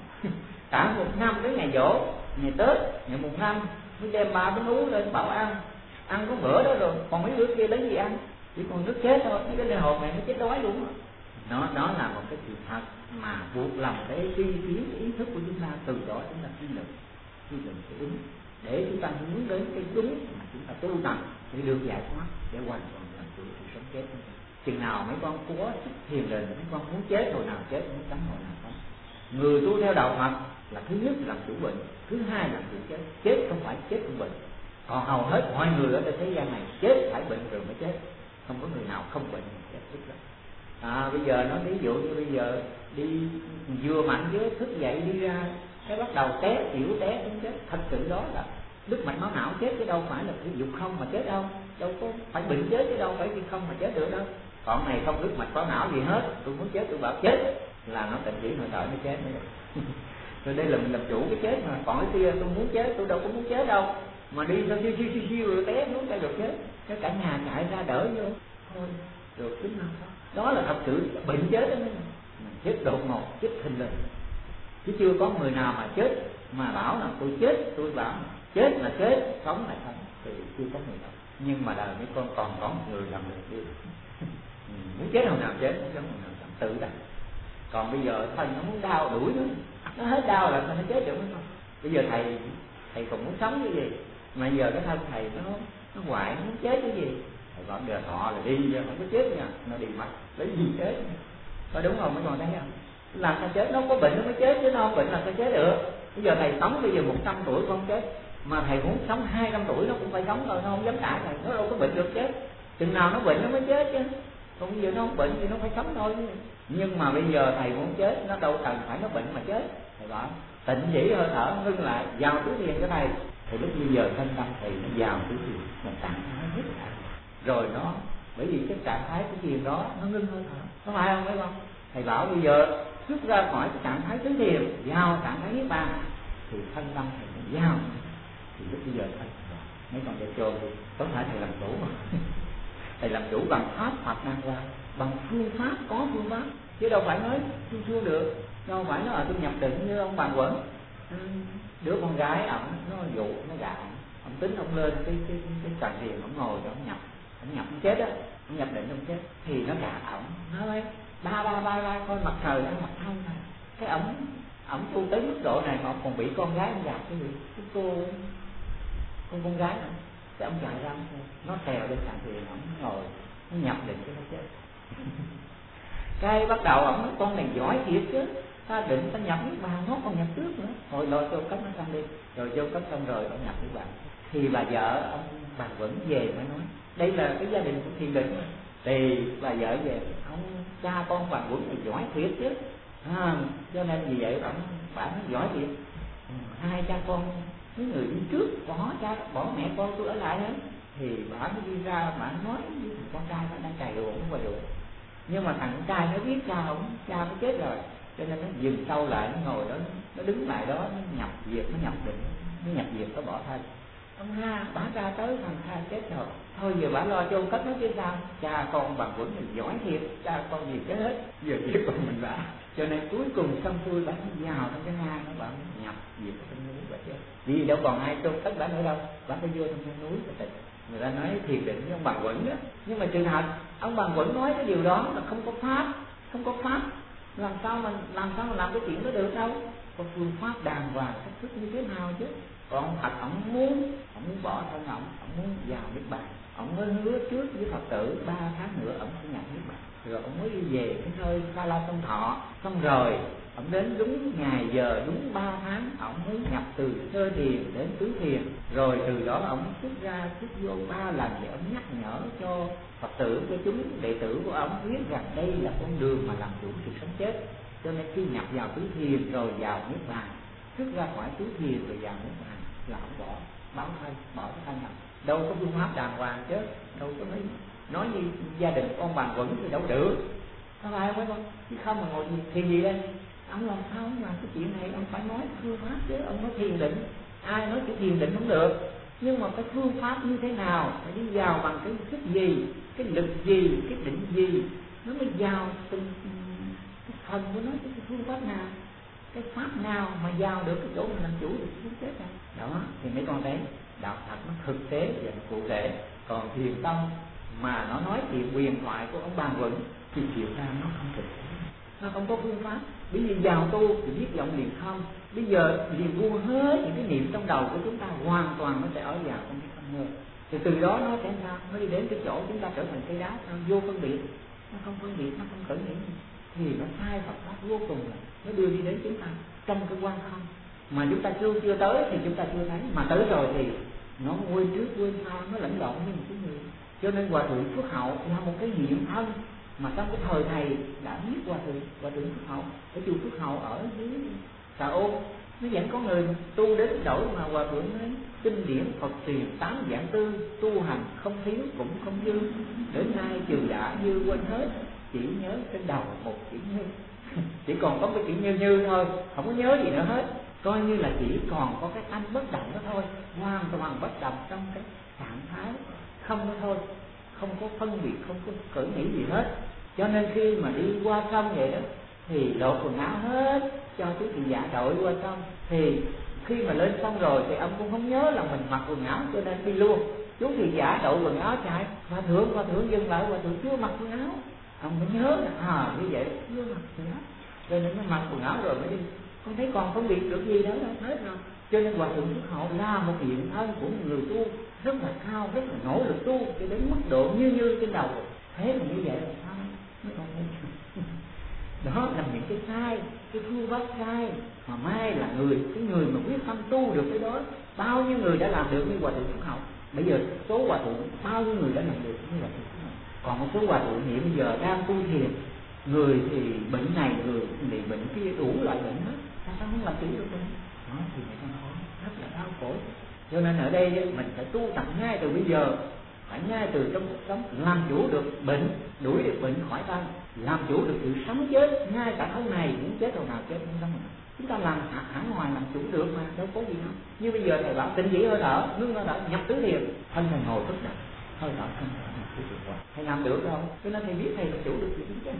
Cả một năm tới ngày dỗ, ngày Tết, ngày mùng năm mới đem ba cái nú lên bảo ăn, ăn có bữa đó rồi, còn mấy bữa kia lấy gì ăn? Chỉ còn nước chết thôi, cái linh hồn này nó chết đói luôn. Nó đó là một cái sự thật mà buộc lòng cái suy kiến ý thức của chúng ta, từ đó chúng ta suy luận, suy luận cái đúng, để chúng ta hướng đến cái đúng mà chúng ta tu tập để được giải thoát, để hoàn toàn làm chủ sự sống chết. Chừng nào mấy con có sức thiền định, mấy con muốn chết hồi nào chết, muốn sống hồi nào sống. Người tu theo đạo Phật là thứ nhất làm chủ bệnh, thứ hai làm chủ chết. Chết không phải chết không bệnh. Còn hầu hết mọi người ở trên thế gian này chết phải bệnh rồi mới chết, không có người nào không bệnh mà chết hết rồi. À, bây giờ nói ví dụ như bây giờ đi vừa mạnh với thức dậy đi ra cái bắt đầu té tiểu té cũng chết. Thật sự đó là đứt mạch máu não chết, chứ đâu phải là cái dục không mà chết đâu, đâu có phải bệnh chết chứ đâu phải vì không mà chết được đâu. Còn này không đứt mạch máu não gì hết, tôi muốn chết tôi bảo chết là nó tình chỉ nội đợi nó chết nữa. Rồi đây là mình làm chủ cái chết mà. Còn cái kia tôi muốn chết tôi đâu có muốn chết đâu, mà đi sao siêu siêu siêu siêu rồi té xuống cái được chết, cái cả nhà chạy ra đỡ vô thôi được chứ nào không. Đó là thật sự bệnh chết đó, mình chết đột ngột, chết thình lình, chứ chưa có người nào mà chết mà bảo là tôi chết, tôi bảo chết là chết, sống là sống, thì chưa có người nào. Nhưng mà đời mấy con còn có một người làm được đi. Muốn chết hồi nào chết, muốn sống hồi nào sống, tự đặt. Còn bây giờ thân nó muốn đau đuổi nữa, nó hết đau là nó chết được không? Bây giờ thầy thầy còn muốn sống cái gì, mà giờ cái thân thầy nó nó hoại, nó muốn chết cái gì? Thầy gọi giờ họ là đi, không có chết nha, nó đi mất, lấy gì chết? Có đúng không mấy con thấy không? Làm sao chết, nó có bệnh nó mới chết chứ nó không bệnh là sao chết được? Bây giờ thầy sống bây giờ một trăm tuổi không chết, mà thầy muốn sống hai trăm tuổi nó cũng phải sống thôi, nó không dám trả thầy, nó đâu có bệnh được chết. Chừng nào nó bệnh nó mới chết chứ, còn bây giờ nó không bệnh thì nó phải sống thôi. Nhưng mà bây giờ thầy muốn chết, nó đâu cần phải nó bệnh mà chết. Thầy bảo tịnh chỉ hơi thở ngưng lại, vào tứ thiền cái thầy, thì lúc bây giờ thân tâm thầy nó vào tứ thiền, nó tặng nó hết lại. Rồi nó, bởi vì cái trạng thái tứ thiền đó nó ngưng hơi thở, có phải không mấy con? Thầy bảo bây giờ xuất ra khỏi cái trạng thái tứ thiền, vào trạng thái niết bàn, thì thân tâm thầy nó vào, thì lúc bây giờ thầy mấy con dạy trồn thì có thể thầy làm chủ mà. Thầy làm chủ bằng pháp Phật năng ra, bằng phương pháp, có phương pháp, chứ đâu phải nói chưa chưa được, đâu phải nói là tôi nhập định như ông Bàn Quẩn. Đứa con gái ổng nó dụ nó gạ, ông tính ông lên cái cái cái trần thiền, ông ngồi rồi ông nhập, ông nhập ông chết á, ông nhập định ông chết, thì nó gạ ổng, nó nói ba ba ba ba coi mặt trời nó mặt thân này, cái ổng ổng tu tới mức độ này mà còn bị con gái ông gạt cái gì, cái cô con con gái nữa. Cái ông chạy ra nó trèo lên sàn thuyền, ổng ngồi nó nhập định cái nó chết. Cái bắt đầu ổng nói con này giỏi thiệt chứ, ta định ta nhập niết bàn nó còn nhập trước nữa, hồi lo vô cấp nó xong đi, rồi vô cấp xong rồi ông nhập niết bàn. Thì bà vợ ông Bàn Quẩn về mới nói đây là cái gia đình của thiền định, thì bà vợ về ông cha con Bàn Quẩn này giỏi thiệt chứ, à, cho nên vì vậy ông bà nó giỏi thiệt. Ừ, hai cha con mấy người đi trước bỏ cha bỏ mẹ con tôi ở lại hết, thì bà mới đi ra bà nói với thằng con trai nó đang cày ruộng và ruộng, nhưng mà thằng trai nó biết cha không, cha nó chết rồi, cho nên nó dừng sâu lại, nó ngồi đó, nó đứng lại đó, nó nhập diệt, nó nhập định, nó nhập diệt, nó bỏ thân. Ông ha, bà ra tới thằng trai chết rồi, thôi giờ bà lo chôn cất nó chứ sao, cha con Bàn Quẩn mình giỏi thiệt, cha con gì chết hết, giờ chỉ còn mình bà. Cho nên cuối cùng xong xuôi bà vào trong cái hang nó, bà nhập diệt trong cái núi bà chết. Vì đâu còn ai chôn cất bà nữa đâu, bà phải vô trong cái núi bà tịch. Người ta nói thiền định với ông Bàn Quẩn đó, nhưng mà trường hợp ông Bàn Quẩn nói cái điều đó là không có pháp, không có pháp, làm sao mình làm sao mà làm cái chuyện đó được đâu, có phương pháp đàng hoàng cách thức như thế nào chứ. Còn thật ổng muốn, ổng muốn bỏ thân ổng, ổng muốn vào niết bàn, ổng mới hứa trước với Phật tử ba tháng nữa ổng sẽ nhập niết bàn, rồi ổng mới đi về cái nơi Ca La Tân Thọ, xong rồi Ông đến đúng ngày giờ, đúng ba tháng, ông mới nhập từ sơ thiền đến tứ thiền. Rồi từ đó ông xuất ra xuất vô ba lần để ông nhắc nhở cho Phật tử, cho chúng đệ tử của ông biết rằng đây là con đường mà làm chủ sự sống chết. Cho nên khi nhập vào tứ thiền rồi vào niết bàn, xuất ra khỏi tứ thiền rồi vào niết bàn là ông bỏ báo thân, bỏ cái thân nhập. Đâu có phương pháp đàng hoàng chứ, đâu có nói nói như gia đình con bàn vẫn thì đâu được. Có phải không con? Chứ không mà ngồi thiền gì đây? Ông làm sao ông làm cái chuyện này, ông phải nói phương pháp chứ, ông nói thiền định. Ai nói chữ thiền định không được, nhưng mà cái phương pháp như thế nào, phải đi vào bằng cái sức gì, cái lực gì, cái định gì, nó mới vào từng cái phần của nó, cái phương pháp nào, cái pháp nào mà vào được cái chỗ mình làm chủ được cái chết này. Đó thì mấy con thấy đạo thật nó thực tế và nó cụ thể. Còn thiền tông mà nó nói chuyện huyền thoại của ông Bàn Vững thì chiều ra nó không thực tế, nó không có phương pháp. Bây giờ vào tu thì biết giọng niệm không, bây giờ liền buông hết những cái niệm trong đầu của chúng ta, hoàn toàn nó sẽ ở vào trong cái tâm người. Thì từ đó nó sẽ sao? Nó đi đến cái chỗ chúng ta trở thành cây đá, nó vô phân biệt, nó không phân biệt, nó không khởi nghĩa, thì nó sai Phật pháp vô cùng, là nó đưa đi đến chúng ta trong cái quan không mà chúng ta chưa chưa tới thì chúng ta chưa thấy, mà tới rồi thì nó quên trước quên sau, nó lẫn lộn như một cái người. Cho nên Hòa Thượng Phước Hậu là một cái hiện thân mà trong cái thời thầy đã biết Hòa Thượng Hòa Thượng Phước Hậu ở chùa Phước Hậu ở dưới Xà Ôn, nó vẫn có người tu đến đổi mà Hòa Thượng nói kinh điển Phật truyền tám giảng tư, tu hành không thiếu cũng không dư, đến nay trừ đã dư quên hết, chỉ nhớ trên đầu một chữ như, chỉ còn có cái chữ như như thôi, không có nhớ gì nữa hết, coi như là chỉ còn có cái tâm bất động đó thôi, hoàn toàn bất động trong cái trạng thái không đó thôi, không có phân biệt, không có cử nghĩ gì hết. Cho nên khi mà đi qua sông vậy đó thì lột quần áo hết cho chú thị giả đội qua sông, thì khi mà lên sông rồi thì ông cũng không nhớ là mình mặc quần áo cho nên đi luôn. Chú thị giả đội quần áo chạy, Hòa Thượng, Hòa Thượng dừng lại, Hòa Thượng chưa mặc quần áo, ông mới nhớ là à như vậy chưa mặc quần áo, cho nên nó mặc quần áo rồi mới đi. Con thấy còn phân biệt được gì đó đâu hết rồi. Cho nên Hòa Thượng Phước Hậu là một hiện thân của một người tu rất là cao, rất là nỗ lực tu cho đến mức độ như như trên đầu. Thế mà như vậy là sao mới còn thấy đó là những cái sai, cái phương pháp sai mà mai là người cái người mà quyết tâm tu được cái đó, bao nhiêu người đã làm được như Hòa Thượng Phước Hậu. Bây giờ số Hòa Thượng bao nhiêu người đã làm được như Hòa Thượng Phước Hậu. Còn một số Hòa Thượng hiện bây giờ đang tu thiền, người thì bệnh này, người thì bệnh kia, đủ loại bệnh hết, sao sao không làm chủ được đâu. Đó thì người ta nói rất là đau khổ. Cho nên ở đây mình phải tu tập ngay từ bây giờ, phải ngay từ trong cuộc sống làm chủ được bệnh, đuổi được bệnh khỏi thân, làm chủ được sự sống chết ngay cả hôm này, những chết hồi nào chết không đâu mà chúng ta làm hẳn ngoài làm chủ được mà đâu có gì đâu. Như bây giờ thầy bảo tịnh chỉ hơi thở, ngưng hơi thở, nhập tứ thiền, thân thầy ngồi thức đặng, hơi thở thân thở nhập tứ thiền, thầy làm được đâu. Cho nên thầy biết thầy làm chủ được gì chứ.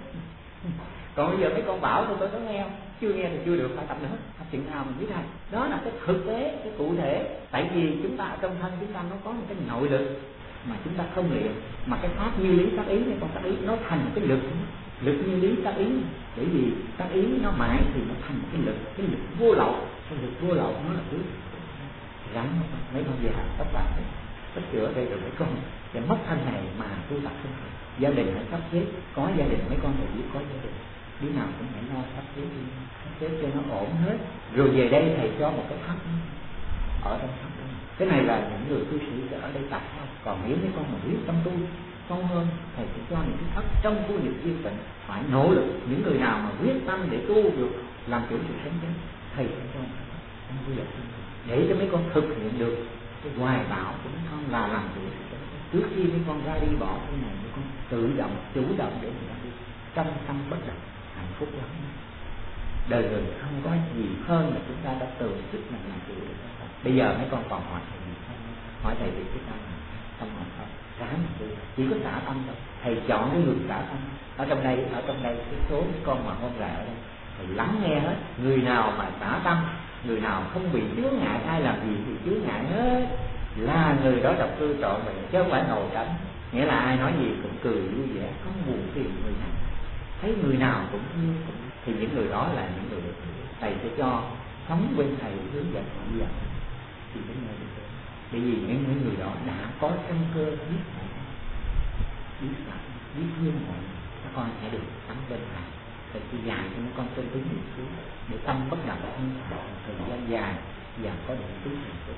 Còn bây giờ mấy con bảo tôi tôi có nghe không? Chưa nghe thì chưa được, phải tập nữa, tập chuyện nào mình biết thầy. Đó là cái thực tế, cái cụ thể. Tại vì chúng ta ở trong thân chúng ta nó có một cái nội lực mà chúng ta không luyện, mà cái pháp như lý tác ý này, con tác ý nó thành một cái lực, lực như lý tác ý. Bởi vì tác ý nó mãi thì nó thành một cái lực, cái lực vô lậu, cái lực vô lậu nó là thứ rắn. Mấy con già các bạn tất chữa đây rồi mấy con để mất thân này mà tu tập không được. Gia đình hãy sắp xếp, có gia đình mấy con phải biết có gia đình, đứa nào cũng phải lo sắp xếp đi, sắp xếp cho nó ổn hết. Rồi về đây thầy cho một cái pháp ở trong pháp đó. Cái này là những người tu sĩ ở đây tập thôi. Còn nếu mấy con mà biết tâm tu sâu hơn, thầy sẽ cho những cái pháp trong vô nhập viên tịnh, phải nỗ lực. Những người nào mà quyết tâm để tu được làm chủ sự sống chết, thầy sẽ cho trong vô nhập viên tịnh, để cho mấy con thực hiện được cái hoài bão của mấy con là làm chủ sự sống chết. Trước khi mấy con ra đi bỏ cái này, mấy con tự động, chủ động để mình ra đi, trong tâm bất động, hạnh phúc lắm. Đời người không có gì hơn là chúng ta đã tự sức mình làm chủ được. Bây giờ mấy con còn hỏi thầy gì không? Hỏi thầy việc chúng ta là không hỏi không? Ráng mà chỉ có xả tâm thôi. Thầy chọn cái người xả tâm. Ở trong đây, ở trong đây cái số mấy con mà hôm lại ở đây, thầy lắng nghe hết. Người nào mà xả tâm, người nào không bị chướng ngại, ai làm gì thì chướng ngại hết, là người đó độc cư trọn vẹn, chứ không phải ngồi tránh. Nghĩa là ai nói gì cũng cười vui vẻ, không buồn phiền người nào. Thấy người nào cũng thương, thì những người đó là những người được. Thầy sẽ cho sống bên thầy hướng dẫn họ đi thì đến nơi được. Bởi vì những người đó đã có căn cơ biết họ, biết họ, biết thương họ, các con hãy được sống bên thầy. thầy chỉ dạy cho mấy con tinh tấn niệm xứ để tâm bất động thời gian dài và có định tứ niệm xứ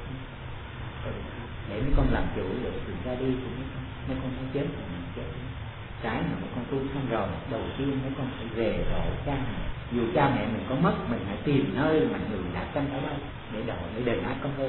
để mấy con làm chủ được thì ra đi của mấy con, mấy con không chết thì mình chết. Cái mà mấy con tu xong rồi đầu tiên mấy con phải về độ cha mẹ. Dù cha mẹ mình có mất mình hãy tìm nơi mà người đã chân ở đâu để độ để đền ác con ơi.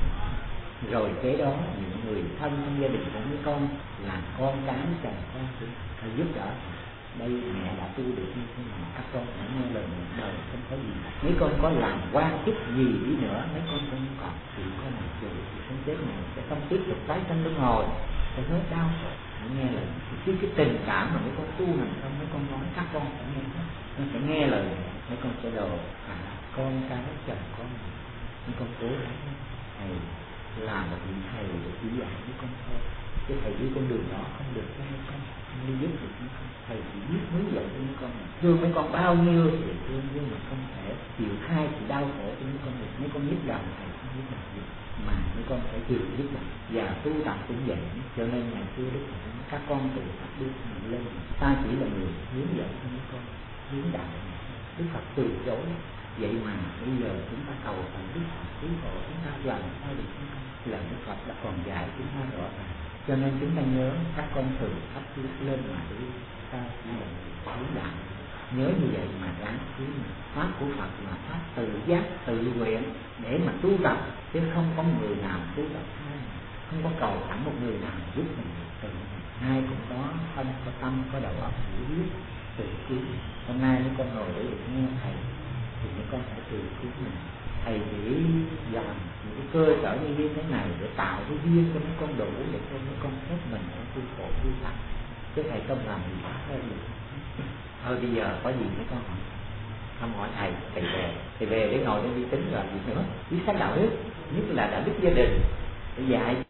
Rồi kế đó những người thân trong gia đình của mấy con là con cái chồng con phải giúp đỡ. Đây mẹ đã tu được như thế nào, các con phải nghe lời một đời không có gì. Mấy con có làm quan chức gì đi nữa mấy con cũng còn chỉ có một chữ thì không chết này sẽ không tiếp tục tái sanh luân hồi, sẽ hết đau khổ. Nghe lời chứ cái tình cảm mà mấy con tu làm xong mấy con nói các con phải nghe, nó sẽ nghe lời mấy con sẽ đồ à, con cái chồng con mấy con cố gắng thầy làm một vị thầy để chỉ dạy với con thôi, chứ thầy đi con đường đó không được cho mấy con không đi giúp được mấy con. Thầy chỉ biết hướng dẫn cho mấy con, thương mấy con bao nhiêu thì thương, nhưng mà không thể chịu hai sự đau khổ cho mấy con được. Mấy con biết rằng thầy không biết làm gì mà mấy con phải chịu giúp đỡ và tu tập cũng vậy. Cho nên ngày xưa Đức Phật các con tự phát đi lên, ta chỉ là người hướng dẫn cho mấy con hướng đạo. Đức Phật từ chối, vậy mà bây giờ chúng ta cầu thành Đức Phật cứu hộ chúng ta làm sao được chúng ta là Đức Phật đã còn dạy chúng ta rõ ràng. Cho nên chúng ta nhớ các con thường phát lên mà đi, ta chỉ là người hướng đạo. Nhớ như vậy mà ráng cứu pháp của Phật là pháp tự giác tự nguyện để mà tu tập, chứ không có người nào tu tập hai, không có cầu sẵn một người nào giúp mình tự mình. Ai cũng có tâm, có tâm, có đầu óc hiểu biết tự cứu. Hôm nay mấy con ngồi để được nghe thầy thì mấy con phải tự cứu mình. Thầy chỉ dành những cái cơ sở như thế này để tạo cái duyên cho mấy con đủ để cho mấy con hết mình trong tu khổ tu tập, chứ thầy không làm gì khác hơn được. Thôi bây giờ có gì mấy con hỏi, không hỏi thầy, thầy về, thầy về để ngồi để đi tính rồi gì nữa, biết sách đạo đức, nhất là đạo đức gia đình để dạy.